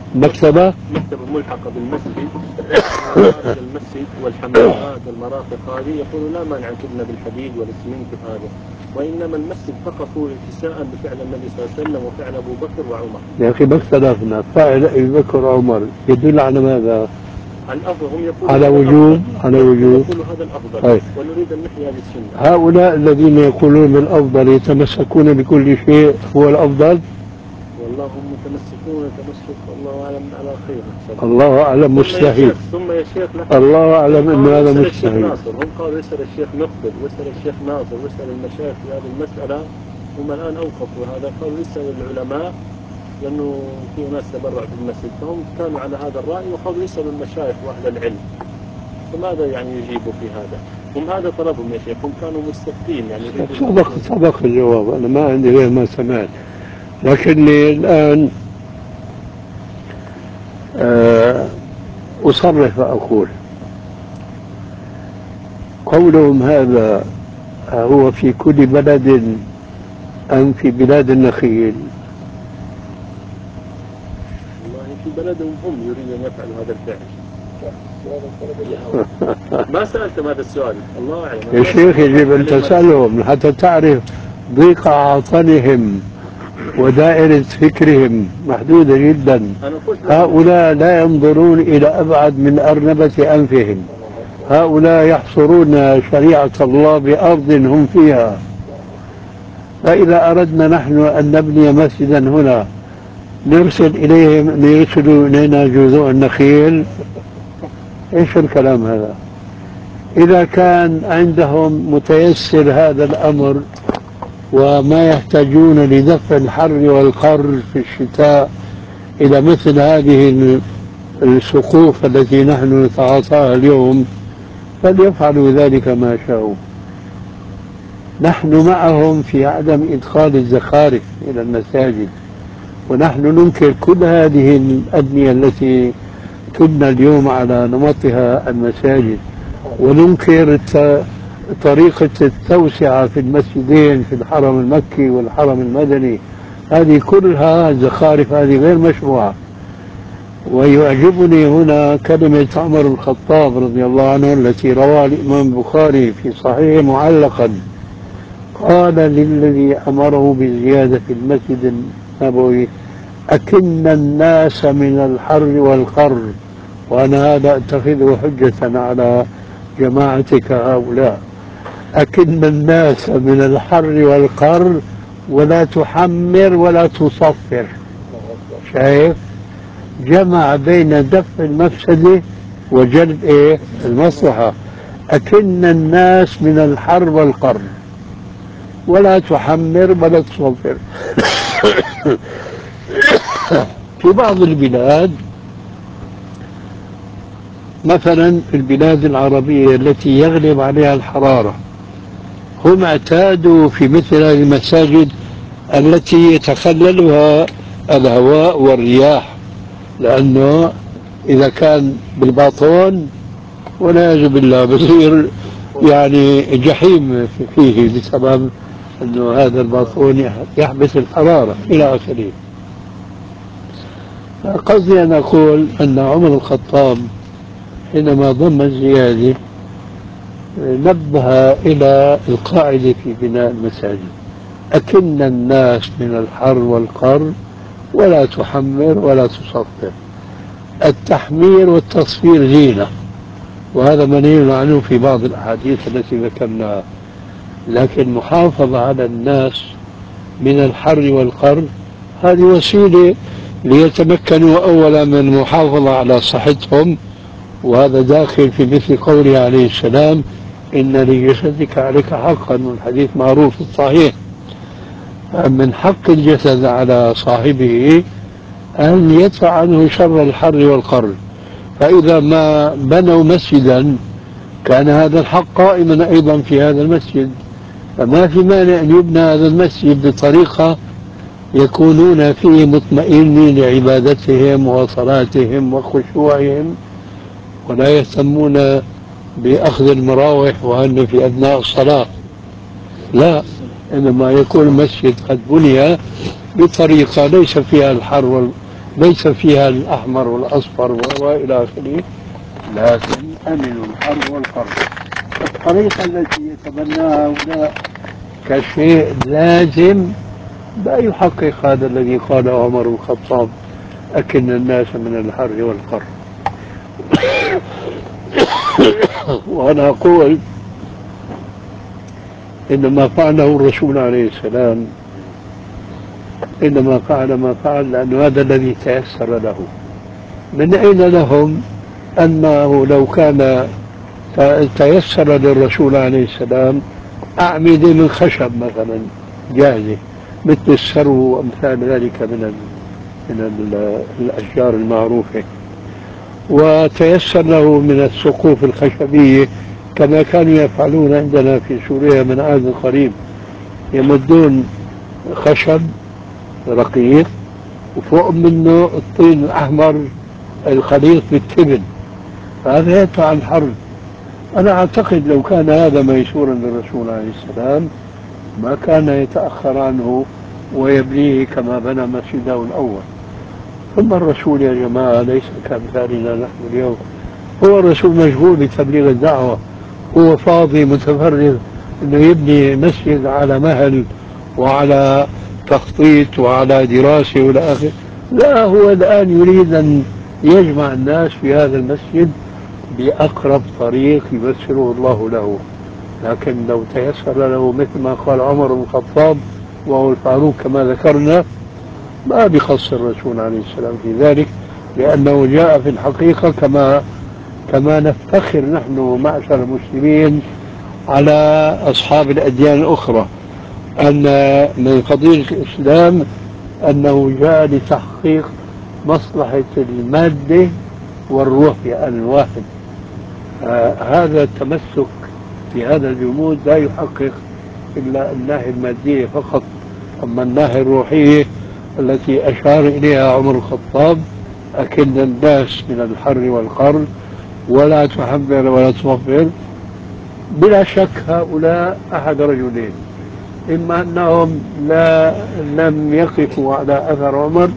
مكتبة ملحقة بالمسجد. خارج المسجد والحمامات والمرافق هذه يقولوا لا مانع أن تبنى بالحديد والإسمنت هذا، وإنما المسجد فقط هو اتساء بفعل النبي صلى الله عليه وسلم وفعل أبو بكر وعمر. يا أخي ما اختلفنا، فعل أبي بكر وعمر يدل على ماذا؟ الأفضل هم يقولون على وجود يقولوا هذا الأفضل. طيب. ونريد أن نحيا بالسنة. هؤلاء الذين يقولون بالأفضل يتمسكون بكل شيء هو الأفضل؟ والله هم متمسكون تمسك الله أعلم على خير. الله أعلم مستحيل. ثم يا شيخ الله أعلم أن هذا يسأل الشيخ مستحيل. ناصر، هم قالوا يسأل الشيخ مقبل ويسأل الشيخ ناصر ويسأل المشايخ في هذه المسألة. هم الآن أوقفوا هذا، قالوا يسأل العلماء لأنه في ناس تبرع بالمسجد، فهم كانوا على هذا الرأي وقالوا يسألوا المشايخ وأهل العلم. فماذا يعني يجيبوا في هذا؟ هم هذا طلبهم يا شيخ، هم كانوا مستفتين يعني. سبق الجواب، أنا ما عندي غير ما سمعت، لكني الآن أصرح وأقول قولهم هذا هو في كل بلد أم في بلاد النخيل؟ والله في بلدهم هم يريدون أن يفعلوا هذا الفعل. ما سألتم هذا السؤال، الله أعلم. يا شيخ يجب أن تسألهم حتى تعرف ضيق عاطنهم ودائرة فكرهم محدودة جدا. هؤلاء لا ينظرون إلى أبعد من أرنبة أنفهم. هؤلاء يحصرون شريعة الله بأرض هم فيها. فإذا أردنا نحن أن نبني مسجدا هنا نرسل إليهم أن يرسلوا إلينا جذوع النخيل؟ إيش الكلام هذا؟ إذا كان عندهم متيسر هذا الأمر وما يحتاجون لدفع الحر والقر في الشتاء إلى مثل هذه السقوف التي نحن نتعاطاها اليوم، فليفعلوا ذلك ما شاءوا. نحن معهم في عدم إدخال الزخارف إلى المساجد، ونحن ننكر كل هذه الأبنية التي تبنى اليوم على نمطها المساجد، وننكر طريقة التوسعة في المسجدين في الحرم المكي والحرم المدني. هذه كلها زخارف، هذه غير مشروعة. ويعجبني هنا كلمة عمر بن الخطاب رضي الله عنه التي رواها الإمام البخاري في صحيح معلقا، قال للذي أمره بزيادة المسجد النبوي: أكن الناس من الحر والقر. وأنا هذا أتخذه حجة على جماعتك هؤلاء. أكن الناس من الحر والقر ولا تحمر ولا تصفر. شايف؟ جمع بين دفع المفسدة وجلب المصلحة. أكن الناس من الحر والقر ولا تحمر ولا تصفر. في بعض البلاد مثلا البلاد العربية التي يغلب عليها الحرارة، هم اعتادوا في مثل هذه المساجد التي يتخللها الهواء والرياح، لأنه إذا كان بالباطون والعياذ بالله بصير يعني جحيم فيه بسبب أنه هذا الباطون يحبس الحرارة إلى آخره. قصدي أن أقول أن عمر الخطاب حينما ضم الزيادة نبه إلى القاعدة في بناء المساجد: أكن الناس من الحر والقر ولا تحمر ولا تصفر. التحمير والتصفير زينة، وهذا منهي عنه في بعض الأحاديث التي ذكرناها، لكن محافظة على الناس من الحر والقر هذه وسيلة ليتمكنوا أولا من المحافظة على صحتهم، وهذا داخل في مثل قوله عليه السلام: إن لجسدك عليك حقا، والحديث معروف الصحيح. من حق الجسد على صاحبه أن يدفع عنه شر الحر والقر. فإذا ما بنوا مسجدا كان هذا الحق قائما أيضا في هذا المسجد، فما في مانع أن يبنى هذا المسجد بطريقة يكونون فيه مطمئنين لعبادتهم وصلاتهم وخشوعهم، ولا يهتمون بأخذ المراوح وأن في أثناء الصلاة. لا، إنما يكون المسجد قد بني بطريقة ليس فيها ليس فيها الأحمر والأصفر وإلى آخره، لكن أمنوا الحر والقر. الطريقة التي يتبناها هؤلاء كشيء لازم لا يحقق هذا الذي قاله عمر بن الخطاب: أكن الناس من الحر والقر. وأنا أقول إنما فعله الرسول عليه السلام إنما فعل ما فعل لأنه هذا الذي تيسر له. من أين لهم أنه لو كان تيسر للرسول عليه السلام أعمدة من خشب مثلا جاهزة مثل السرو وأمثال ذلك من الأشجار المعروفة، وتيسر له من السقوف الخشبية كما كانوا يفعلون عندنا في سوريا من عهد قريب، يمدون خشب رقيق وفوق منه الطين الأحمر الخليط بالتبن، فهذا يدفع الحر. أنا أعتقد لو كان هذا ميسورا للرسول عليه السلام ما كان يتأخر عنه ويبنيه كما بنى مسجده الأول. ثم الرسول يا جماعة ليس كأمثالنا نحن اليوم، هو الرسول مشغول بتبليغ الدعوة، هو فاضي متفرغ انه يبني مسجد على مهل وعلى تخطيط وعلى دراسة والى اخره. لا، هو الآن يريد أن يجمع الناس في هذا المسجد بأقرب طريق يبشره الله له. لكن لو تيسر له مثل ما قال عمر بن الخطاب وهو الفاروق كما ذكرنا، ما بخص الرسول عليه السلام في ذلك، لأنه جاء في الحقيقة كما نفتخر نحن معشر المسلمين على أصحاب الأديان الأخرى أن من فضيلة الإسلام أنه جاء لتحقيق مصلحة المادة والروح في آن واحد. هذا التمسك في هذا الجمود لا يحقق إلا الناحية المادية فقط، أما الناحية الروحية التي أشار إليها عمر الخطاب: أكن الناس من الحر والقر ولا تحمل ولا تصفر. بلا شك هؤلاء أحد رجلين: إما أنهم لم يقفوا على أثر عمر،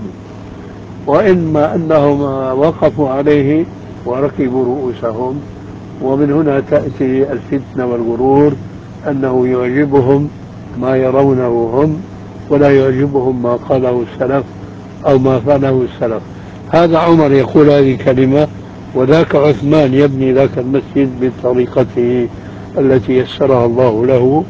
وإما أنهم وقفوا عليه وركبوا رؤوسهم. ومن هنا تأتي الفتنة والغرور، أنه يعجبهم ما يرونه هم ولا يعجبهم ما قاله السلف أو ما فعله السلف. هذا عمر يقول هذه الكلمة، وذاك عثمان يبني ذاك المسجد بطريقته التي يسرها الله له،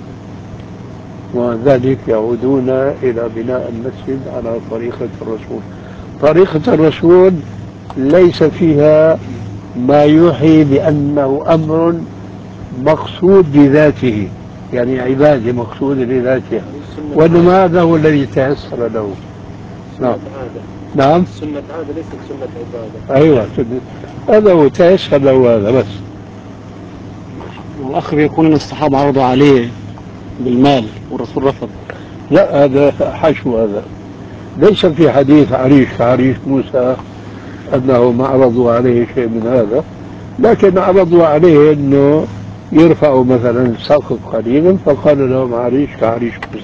وذلك يعودون إلى بناء المسجد على طريقة الرسول. طريقة الرسول ليس فيها ما يوحي بأنه أمر مقصود بذاته، يعني عبادة مقصودة لذاتها، وإنما هذا هو الذي تيسر له. نعم نعم، سنة عادة ليست سنة عبادة. أيوة، هذا هو تيسر له هذا بس. والأخ بيقول أن الصحابة عرضوا عليه بالمال والرسول رفض. لا، هذا حشو، هذا ليس في حديث عريش موسى أنهم عرضوا عليه شيء من هذا، لكن عرضوا عليه أنه يرفعوا مثلا السقف قليلا، فقال لهم عريش كعريش موسى.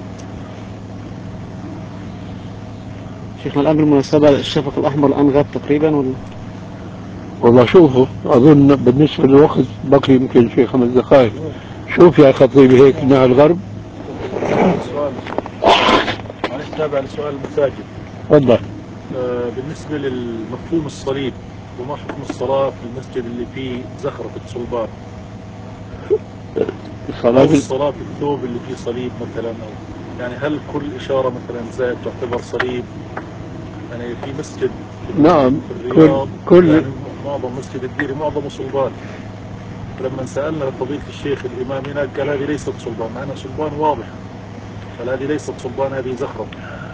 شيخنا الآن بالمناسبة الشفق الأحمر الآن غاب تقريبا والله شوفوا، أظن بالنسبة للوقت بقي يمكن شيء 5 دقائق. شوف يا خطيبي هيك ناحية الغرب. سؤال معلش تابع لسؤال المساجد. تفضل. بالنسبة للمفهوم الصليب وما حكم الصلاة في المسجد اللي فيه زخرفة صلبان، أو الصلاة في الثوب اللي فيه صليب مثلا، أو يعني هل كل إشارة مثلا زائد تعتبر صليب؟ يعني في مسجد نعم، في الرياض كل يعني معظم مسجد الديري معظمه صلبان، فلما سألنا فضيلة الشيخ الإمام هناك قال هذه ليست صلبان، مع أنها صلبان واضح، قال هذه ليست صلبان هذه زخرف.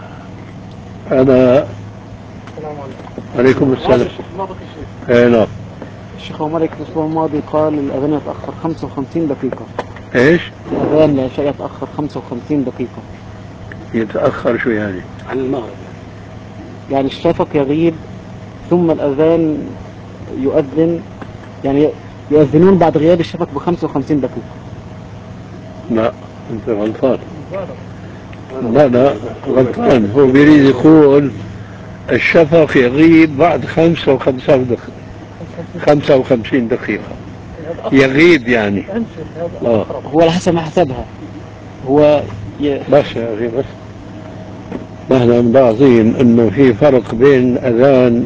أنا السلام عليكم. عليكم السلام. نعم. الشيخ عمر الأسبوع الماضي قال الأذان يتأخر 55 دقيقة. إيش؟ الأذان العشاء يتأخر 55 دقيقة. يتأخر شو يعني؟ عن المغرب يعني الشفق يغيب ثم الأذان يؤذن، يعني يؤذنون بعد غياب الشفق ب 55 دقيقة. لا، أنت غلطان. لا غلطان. هو بيريد يقول الشفق يغيب بعد 55 دقيقة يغيب يعني. هو على حسب ما حسبها هو بس يا أخي بس نحن ملاحظين انه في فرق بين اذان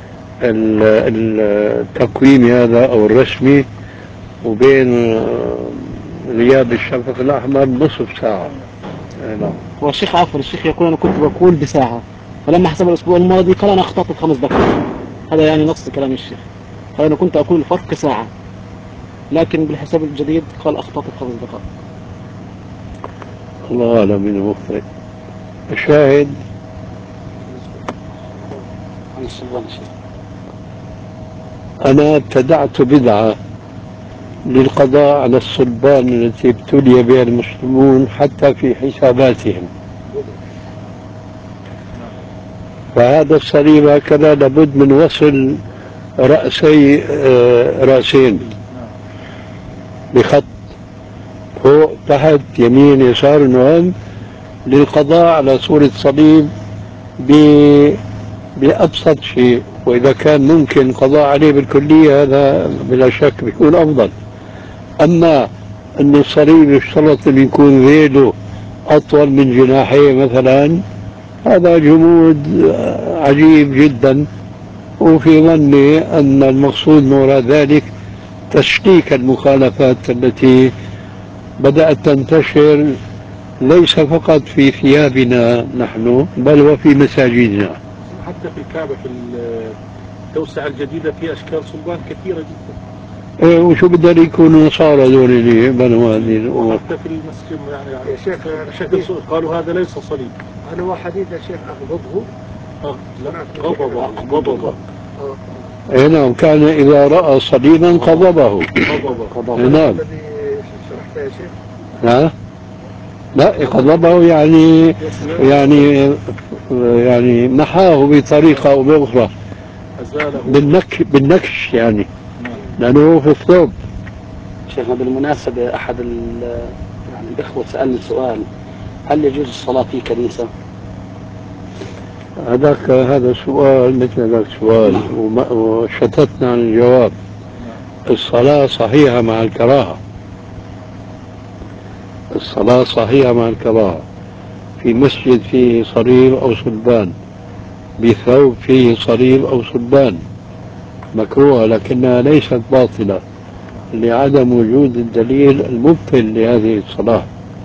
التقويمي هذا او الرسمي وبين غياب الشفق الاحمر نصف ساعة. نعم. هو الشيخ عفوا الشيخ يقول أنا كنت بقول بساعة، فلما حسب الأسبوع الماضي قال أنا أخطأت ب5 دقائق. هذا يعني نص كلام الشيخ، قال أنا كنت أقول الفرق ساعة، لكن بالحساب الجديد قال أخطأت ب5 دقائق. الله اعلم من المخطئ. الشاهد عن السلطان الشيخ. انا ابتدعت بدعة للقضاء على الصلبان التي ابتلي بها المسلمون حتى في حساباتهم. فهذا الصليب هكذا لابد من وصل رأسين بخط فوق تحت يمين يسار المهم للقضاء على صورة صليب بأبسط شيء، وإذا كان ممكن القضاء عليه بالكلية هذا بلا شك بيكون أفضل. أما أن الصليب يشترط أن يكون ذيله أطول من جناحيه مثلا، هذا جمود عجيب جدا، وفي ظني أن المقصود من وراء ذلك تشكيك المخالفات التي بدأت تنتشر ليس فقط في ثيابنا نحن بل وفي مساجدنا. حتى في الكعبة في التوسعة الجديدة في أشكال صلبان كثيرة جدا. وشو بدهم يكونوا نصارى دول اللي بنوا هذه الأمور؟ وحتى في المسجد يعني يا شيخ بشكل قالوا هذا ليس صليب. هل هو حديد يا شيخ أغضبه؟ لا غضبه. اي نعم، كان إذا رأى صليبا قضبه. نعم. الذي شرحته يا شيخ؟ ها؟ لا قضبه يعني محاه بطريقة أو بأخرى، بالنكش يعني، لأنه في الثوب. شيخنا بالمناسبة أحد يعني الإخوة سألني سؤال، هل يجوز الصلاة في كنيسة؟ هذا سؤال مثل هذا السؤال وشتتنا عن الجواب. الصلاة صحيحة مع الكراهة. الصلاة صحيحة مع الكراهة في مسجد فيه صليب أو صلبان، بثوب فيه صليب أو صلبان، مكروهة لكنها ليست باطلة لعدم وجود الدليل المبطل لهذه الصلاة.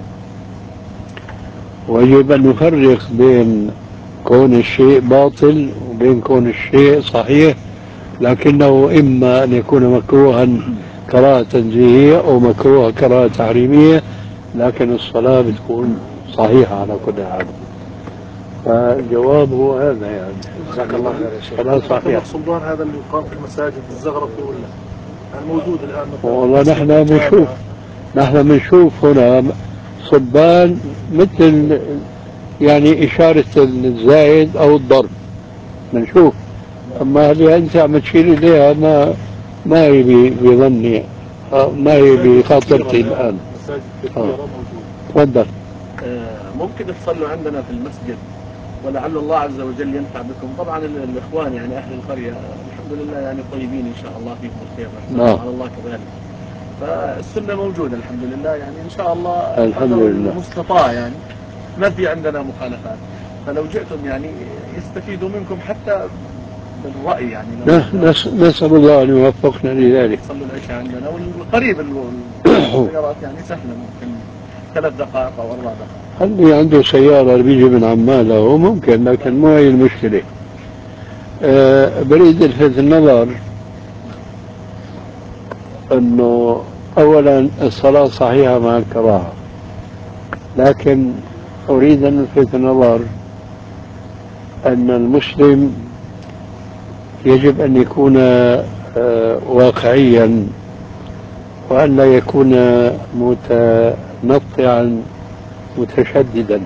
ويجب أن نفرق بين كون الشيء باطل وبين كون الشيء صحيح، لكنه إما أن يكون مكروها كراهة تنزيهية أو مكروه كراهة تحريمية، لكن الصلاة بتكون صحيحة على كل حال. فالجواب هو هذا يعني. جزاك الله خير يا شيخ. الصلاة صحيحة. الصلبان هذا اللي يقام في المساجد الزغرفي ولا الموجود الآن مثلا؟ والله نحن بنشوف هنا صلبان مثل يعني إشارة الزايد أو الضرب بنشوف. أما اللي أنت عم تشير إليها ما هي بظني، ما هي بخاطرتي الآن. مساجد كثيرة موجودة. تفضل. ممكن تصلوا عندنا في المسجد ولعل الله عز وجل ينفع بكم. طبعا الإخوان يعني أهل القرية الحمد لله يعني طيبين إن شاء الله فيهم الخير، على الله كذلك. فالسنة موجودة الحمد لله يعني إن شاء الله الحمد لله المستطاع يعني ما في عندنا مخالفات. فلو جئتم يعني يستفيدوا منكم حتى بالرأي يعني. نسأل الله أن يوفقنا لذلك. صلوا العشاء عندنا والقريب السيارات يعني سهلة، ممكن 3 دقائق أو 4 دقائق. اللي عنده سيارة بيجي من عمان له ممكن، لكن مو هي المشكلة. بريد الفت النظر أنه أولا الصلاة صحيحة مع الكراهة، لكن أريد أن ألفت النظر أن المسلم يجب أن يكون واقعيا، وأن لا يكون متنطعا متشددا،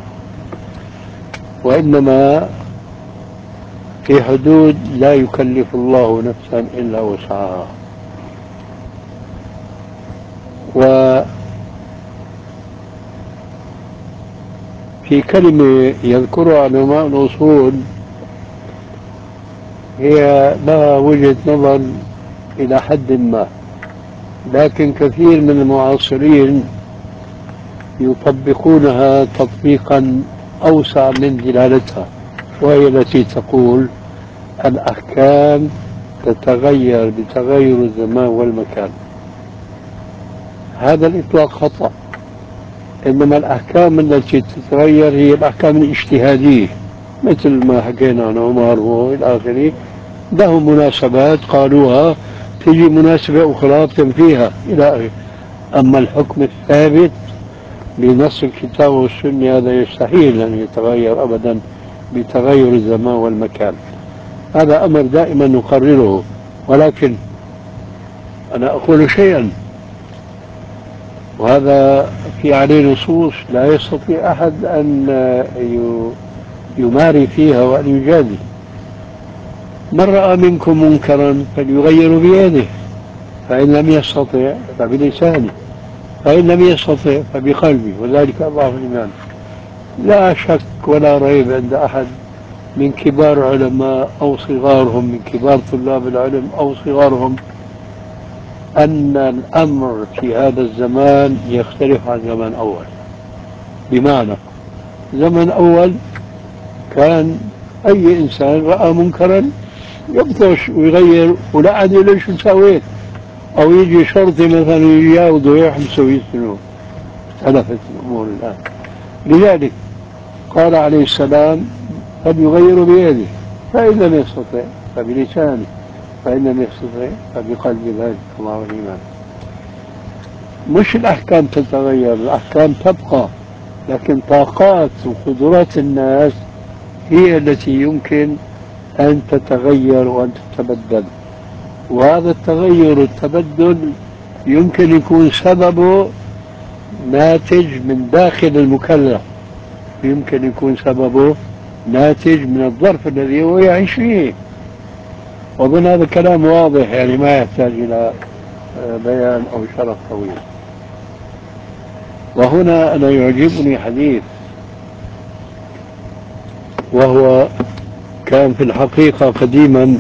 وإنما في حدود لا يكلف الله نفسا إلا وسعها. وفي كلمة يذكرها علماء الأصول هي لها وجهة نظر إلى حد ما، لكن كثير من المعاصرين يطبقونها تطبيقا أوسع من دلالتها، وهي التي تقول الأحكام تتغير بتغير الزمان والمكان. هذا الإطلاق خطأ، إنما الأحكام التي تتغير هي الأحكام الاجتهادية، مثل ما حكينا عن عمر وإلى آخره، لهم مناسبات قالوها، تجي مناسبة أخرى تنفيها إلى آخره. أما الحكم الثابت بنص الكتاب والسنة هذا يستحيل أن يتغير أبدا بتغير الزمان والمكان. هذا أمر دائما نقرره، ولكن أنا أقول شيئا وهذا في عليه نصوص لا يستطيع أحد أن يماري فيها وأن يجادل. من رأى منكم منكرا فليغير بيده، فإن لم يستطع فبلسانه، فإن لم يستطع فبقلبه، وذلك أضعف الإيمان. لا شك ولا ريب عند أحد من كبار علماء أو صغارهم، من كبار طلاب العلم أو صغارهم، أن الأمر في هذا الزمان يختلف عن زمن أول. بمعنى زمن أول كان أي إنسان رأى منكرا يبطش ويغير، ولا عاد ليش سويت، أو يجي شرطي مثلا يجاوده ويحبسه ويسجنه. اختلفت الأمور الآن. لذلك قال عليه السلام فليغير بيده، فإن لم يستطع فبلسانه، فإن لم يستطع فبقلب، ذلك الله الإيمان. مش الأحكام تتغير، الأحكام تبقى، لكن طاقات وقدرات الناس هي التي يمكن أن تتغير وأن تتبدل. وهذا التغير والتبدل يمكن يكون سببه ناتج من داخل المكلف، يمكن يكون سببه ناتج من الظرف الذي هو يعيش فيه. ومن هذا الكلام واضح، يعني ما يحتاج إلى بيان أو شرح طويل. وهنا أنا يعجبني حديث، وهو كان في الحقيقة قديما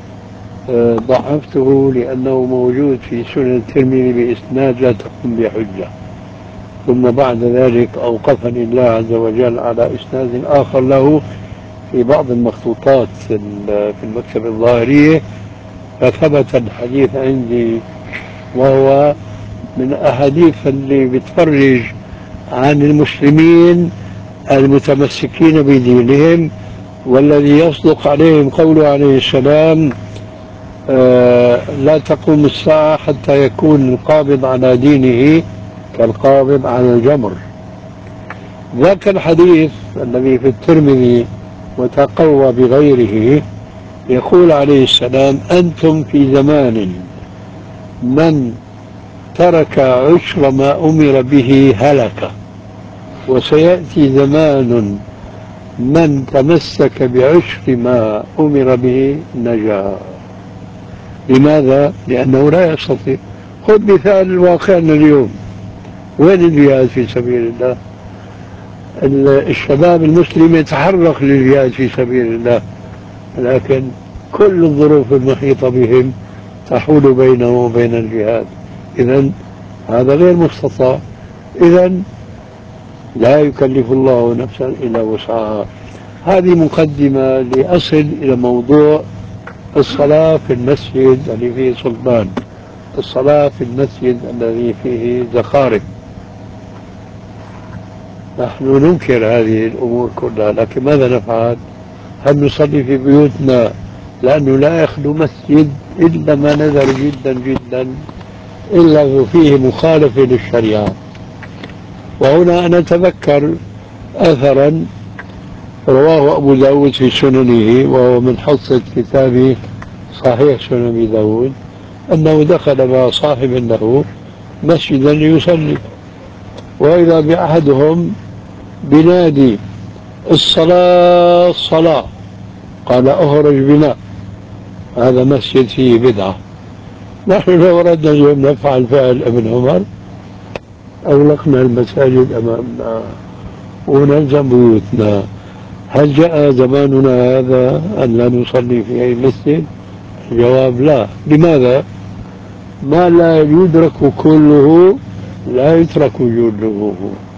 ضعفته لأنه موجود في سنن الترمذي بإسناد لا تقوم بحجة، ثم بعد ذلك أوقفني الله عز وجل على إسناد آخر له في بعض المخطوطات في المكتبة الظاهرية، فثبت الحديث عندي، وهو من أحاديث اللي بتفرج عن المسلمين المتمسكين بدينهم، والذي يصدق عليهم قوله عليه السلام لا تقوم الساعة حتى يكون القابض على دينه كالقابض على الجمر. ذاك الحديث الذي في الترمذي وتقوى بغيره يقول عليه السلام أنتم في زمان من ترك عشر ما أمر به هلك، وسيأتي زمان من تمسك بعشر ما أمر به نجا. لماذا؟ لأنه لا يستطيع. خذ مثال واقعنا اليوم، وين الجهاد في سبيل الله؟ الشباب المسلم يتحرك للجهاد في سبيل الله، لكن كل الظروف المحيطة بهم تحول بينه وبين الجهاد. إذن هذا غير مستطاع. إذن لا يكلف الله نفسا إلا وسعها. هذه مقدمة لأصل إلى موضوع الصلاة في المسجد الذي فيه صلبان، الصلاة في المسجد الذي فيه زخارف. نحن ننكر هذه الأمور كلها، لكن ماذا نفعل؟ هل نصلي في بيوتنا؟ لأنه لا يخلو مسجد إلا ما نذر جدا جدا إلا فيه مخالفة للشريعة. وهنا أنا أتذكر أثرا رواه أبو داود في سننه، وهو من حصة كتاب صحيح سنن أبي داود، أنه دخل مع صاحب له مسجدا ليصلي، وإذا بأحدهم بنادي الصلاة الصلاة، قال أخرج بنا، هذا مسجد فيه بدعة. نحن لو أردنا اليوم نفعل فعل ابن عمر أغلقنا المساجد أمامنا ونلزم بيوتنا. هل جاء زماننا هذا أن لا نصلي في أي مسجد؟ الجواب لا. لماذا؟ ما لا يدرك كله لا يترك وجوده.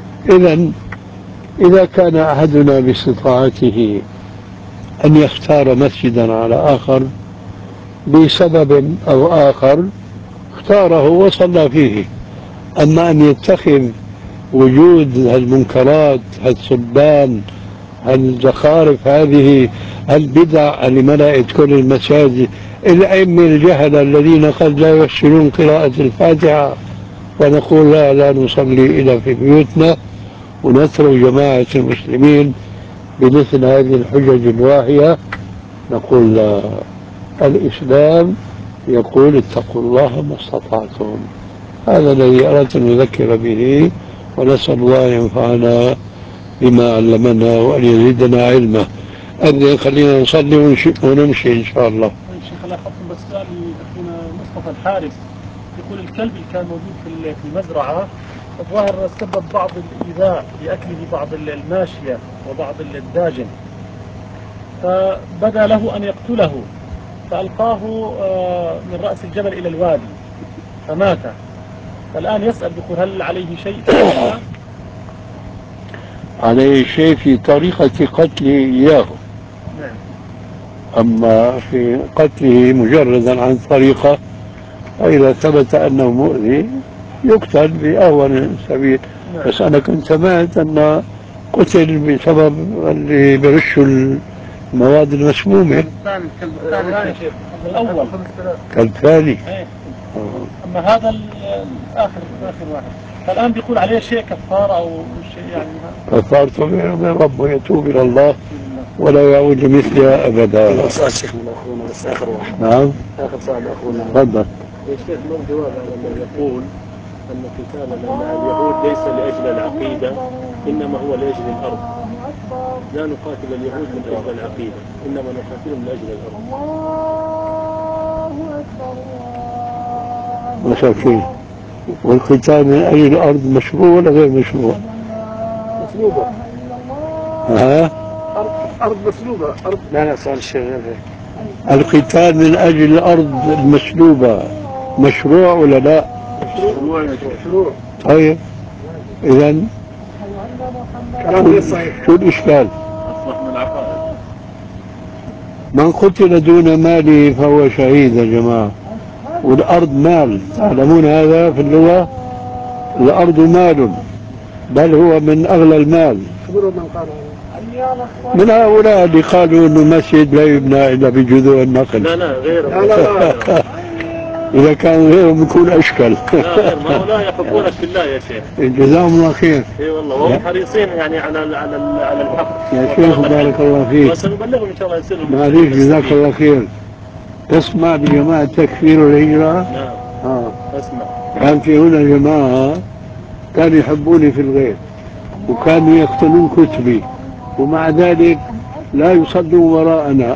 إذا كان أحدنا باستطاعته أن يختار مسجدا على آخر بسبب أو آخر اختاره وصلى فيه. أما أن يتخذ وجود هالمنكرات هالصبان هالزخارف هذه البدع اللي ملأت كل المساجد، الأئمة الجهلة الذين قد لا يحسنون قراءة الفاتحة، ونقول لا نصلي إلا في بيوتنا، ونترك جماعة المسلمين بمثل هذه الحجج الواهية. نقول لا، الإسلام يقول اتقوا الله ما استطعتم. هذا الذي أردت أن نذكر به، ونسأل الله أن ينفعنا بما علمنا وأن يزيدنا علما. أذن خلينا نصلي ونمشي إن شاء الله. شيخ الله يحفظكم، بس سؤال لأخونا مصطفى الحارس، يقول الكلب اللي كان موجود في المزرعة الظاهر سبب بعض الإيذاء لأكله بعض الماشية وبعض الداجن، فبدا له أن يقتله فألقاه من رأس الجبل إلى الوادي فمات. فالآن يسأل يقول هل عليه شيء؟ عليه شيء في طريقة قتله إياه، أما في قتله مجردا عن طريقة، فإذا ثبت أنه مؤذي يقتل بأهون سبيل. بس أنا كنت سمعت أن قتل بسبب اللي برشوا المواد المسمومة. الأول كالثاني. أما هذا آخر واحد، فالآن بيقول عليه شيء كفارة أو شيء يعني؟ كفارته بينه وبين ربه، يتوب إلى الله ولا يعود لمثلها أبدا. سؤال شيخ من أخونا، بس آخر واحد. نعم. آخر سؤال أخونا. تفضل. يا شيخ، ما الجواب على من يقول أن قتالنا مع اليهود ليس لأجل العقيدة إنما هو لأجل الأرض؟ لا نقاتل اليهود من أجل العقيدة، إنما نقاتلهم لأجل الأرض. مساكين. والقتال من أجل الأرض مشروع ولا غير مشروع؟ مسلوبة. ها؟ أرض مسلوبة. أرض. لا سؤال الشيخ. القتال من أجل الأرض المسلوبة مشروع ولا لا؟ مشروع. طيب، إذا كلام غير صحيح. شو الإشكال؟ أصبح من العقائد. من قتل دون ماله فهو شهيد يا جماعة. والأرض مال، تعلمون هذا في اللغة؟ الأرض مال، بل هو من أغلى المال. خبروا من قال من هؤلاء اللي قالوا انه المسجد لا يبنى الا بجذوع النخل. لا غيره. لا. اذا كان غيرهم يكون اشكل. لا غير، ما هؤلاء يحبونك في الله يا شيخ. جزاهم الله خير. اي والله، وهم حريصين يعني على الحق. يا شيخ بارك الله فيك. وسنبلغهم ان شاء الله يصيرهم. معليش، جزاك الله خير. تسمع بجماعة تكفير الهجرة؟ نعم. اسمع. كان في هنا جماعة كانوا يحبوني في الغير، وكانوا يقتلون كتبي، ومع ذلك لا يصلوا وراءنا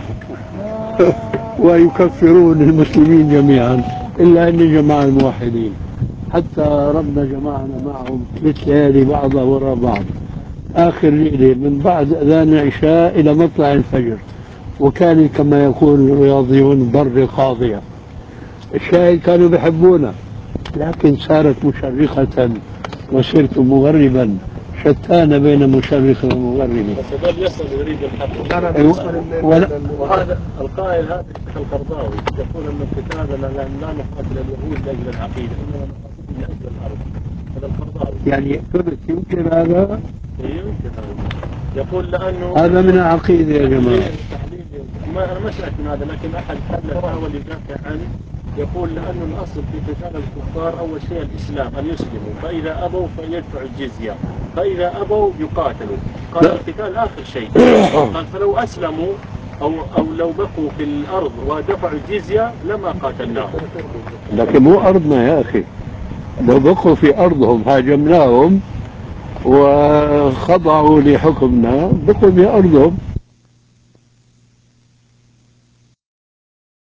ويكفرون المسلمين جميعا إلا أن جماعة الموحدين. حتى ربنا جمعنا معهم 3 ليالي بعضها وراء بعض، آخر ليلة من بعد أذان العشاء إلى مطلع الفجر، وكان كما يقول الرياضيون بر قاضية. الشاهد كانوا بيحبونا، لكن صارت مشرقة وصرت مغربا، شتان بين مشرق ومغرب. بس هذول يسأل يريد الحق. وهذا القائل هذا الشيخ القرضاوي يقول ان القتال لا نقاتل اليهود لاجل العقيده، انما نقاتلهم لاجل الارض. هذا القرضاوي. يعني يمكن هذا؟ يمكن هذا. يقول لانه هذا من العقيده يا جماعه. انا ما سمعت من هذا، لكن احد حاول يدافع عنه. يقول لأن الأصل في قتال الكفار أول شيء الإسلام، أن يسلموا، فإذا أبوا فيدفعوا الجزية، فإذا أبوا يقاتلوا. قال القتال آخر شيء. قال فلو أسلموا أو لو بقوا في الأرض ودفعوا الجزية لما قاتلناهم. لكن مو أرضنا يا أخي، لو بقوا في أرضهم هاجمناهم وخضعوا لحكمنا بقوا في أرضهم.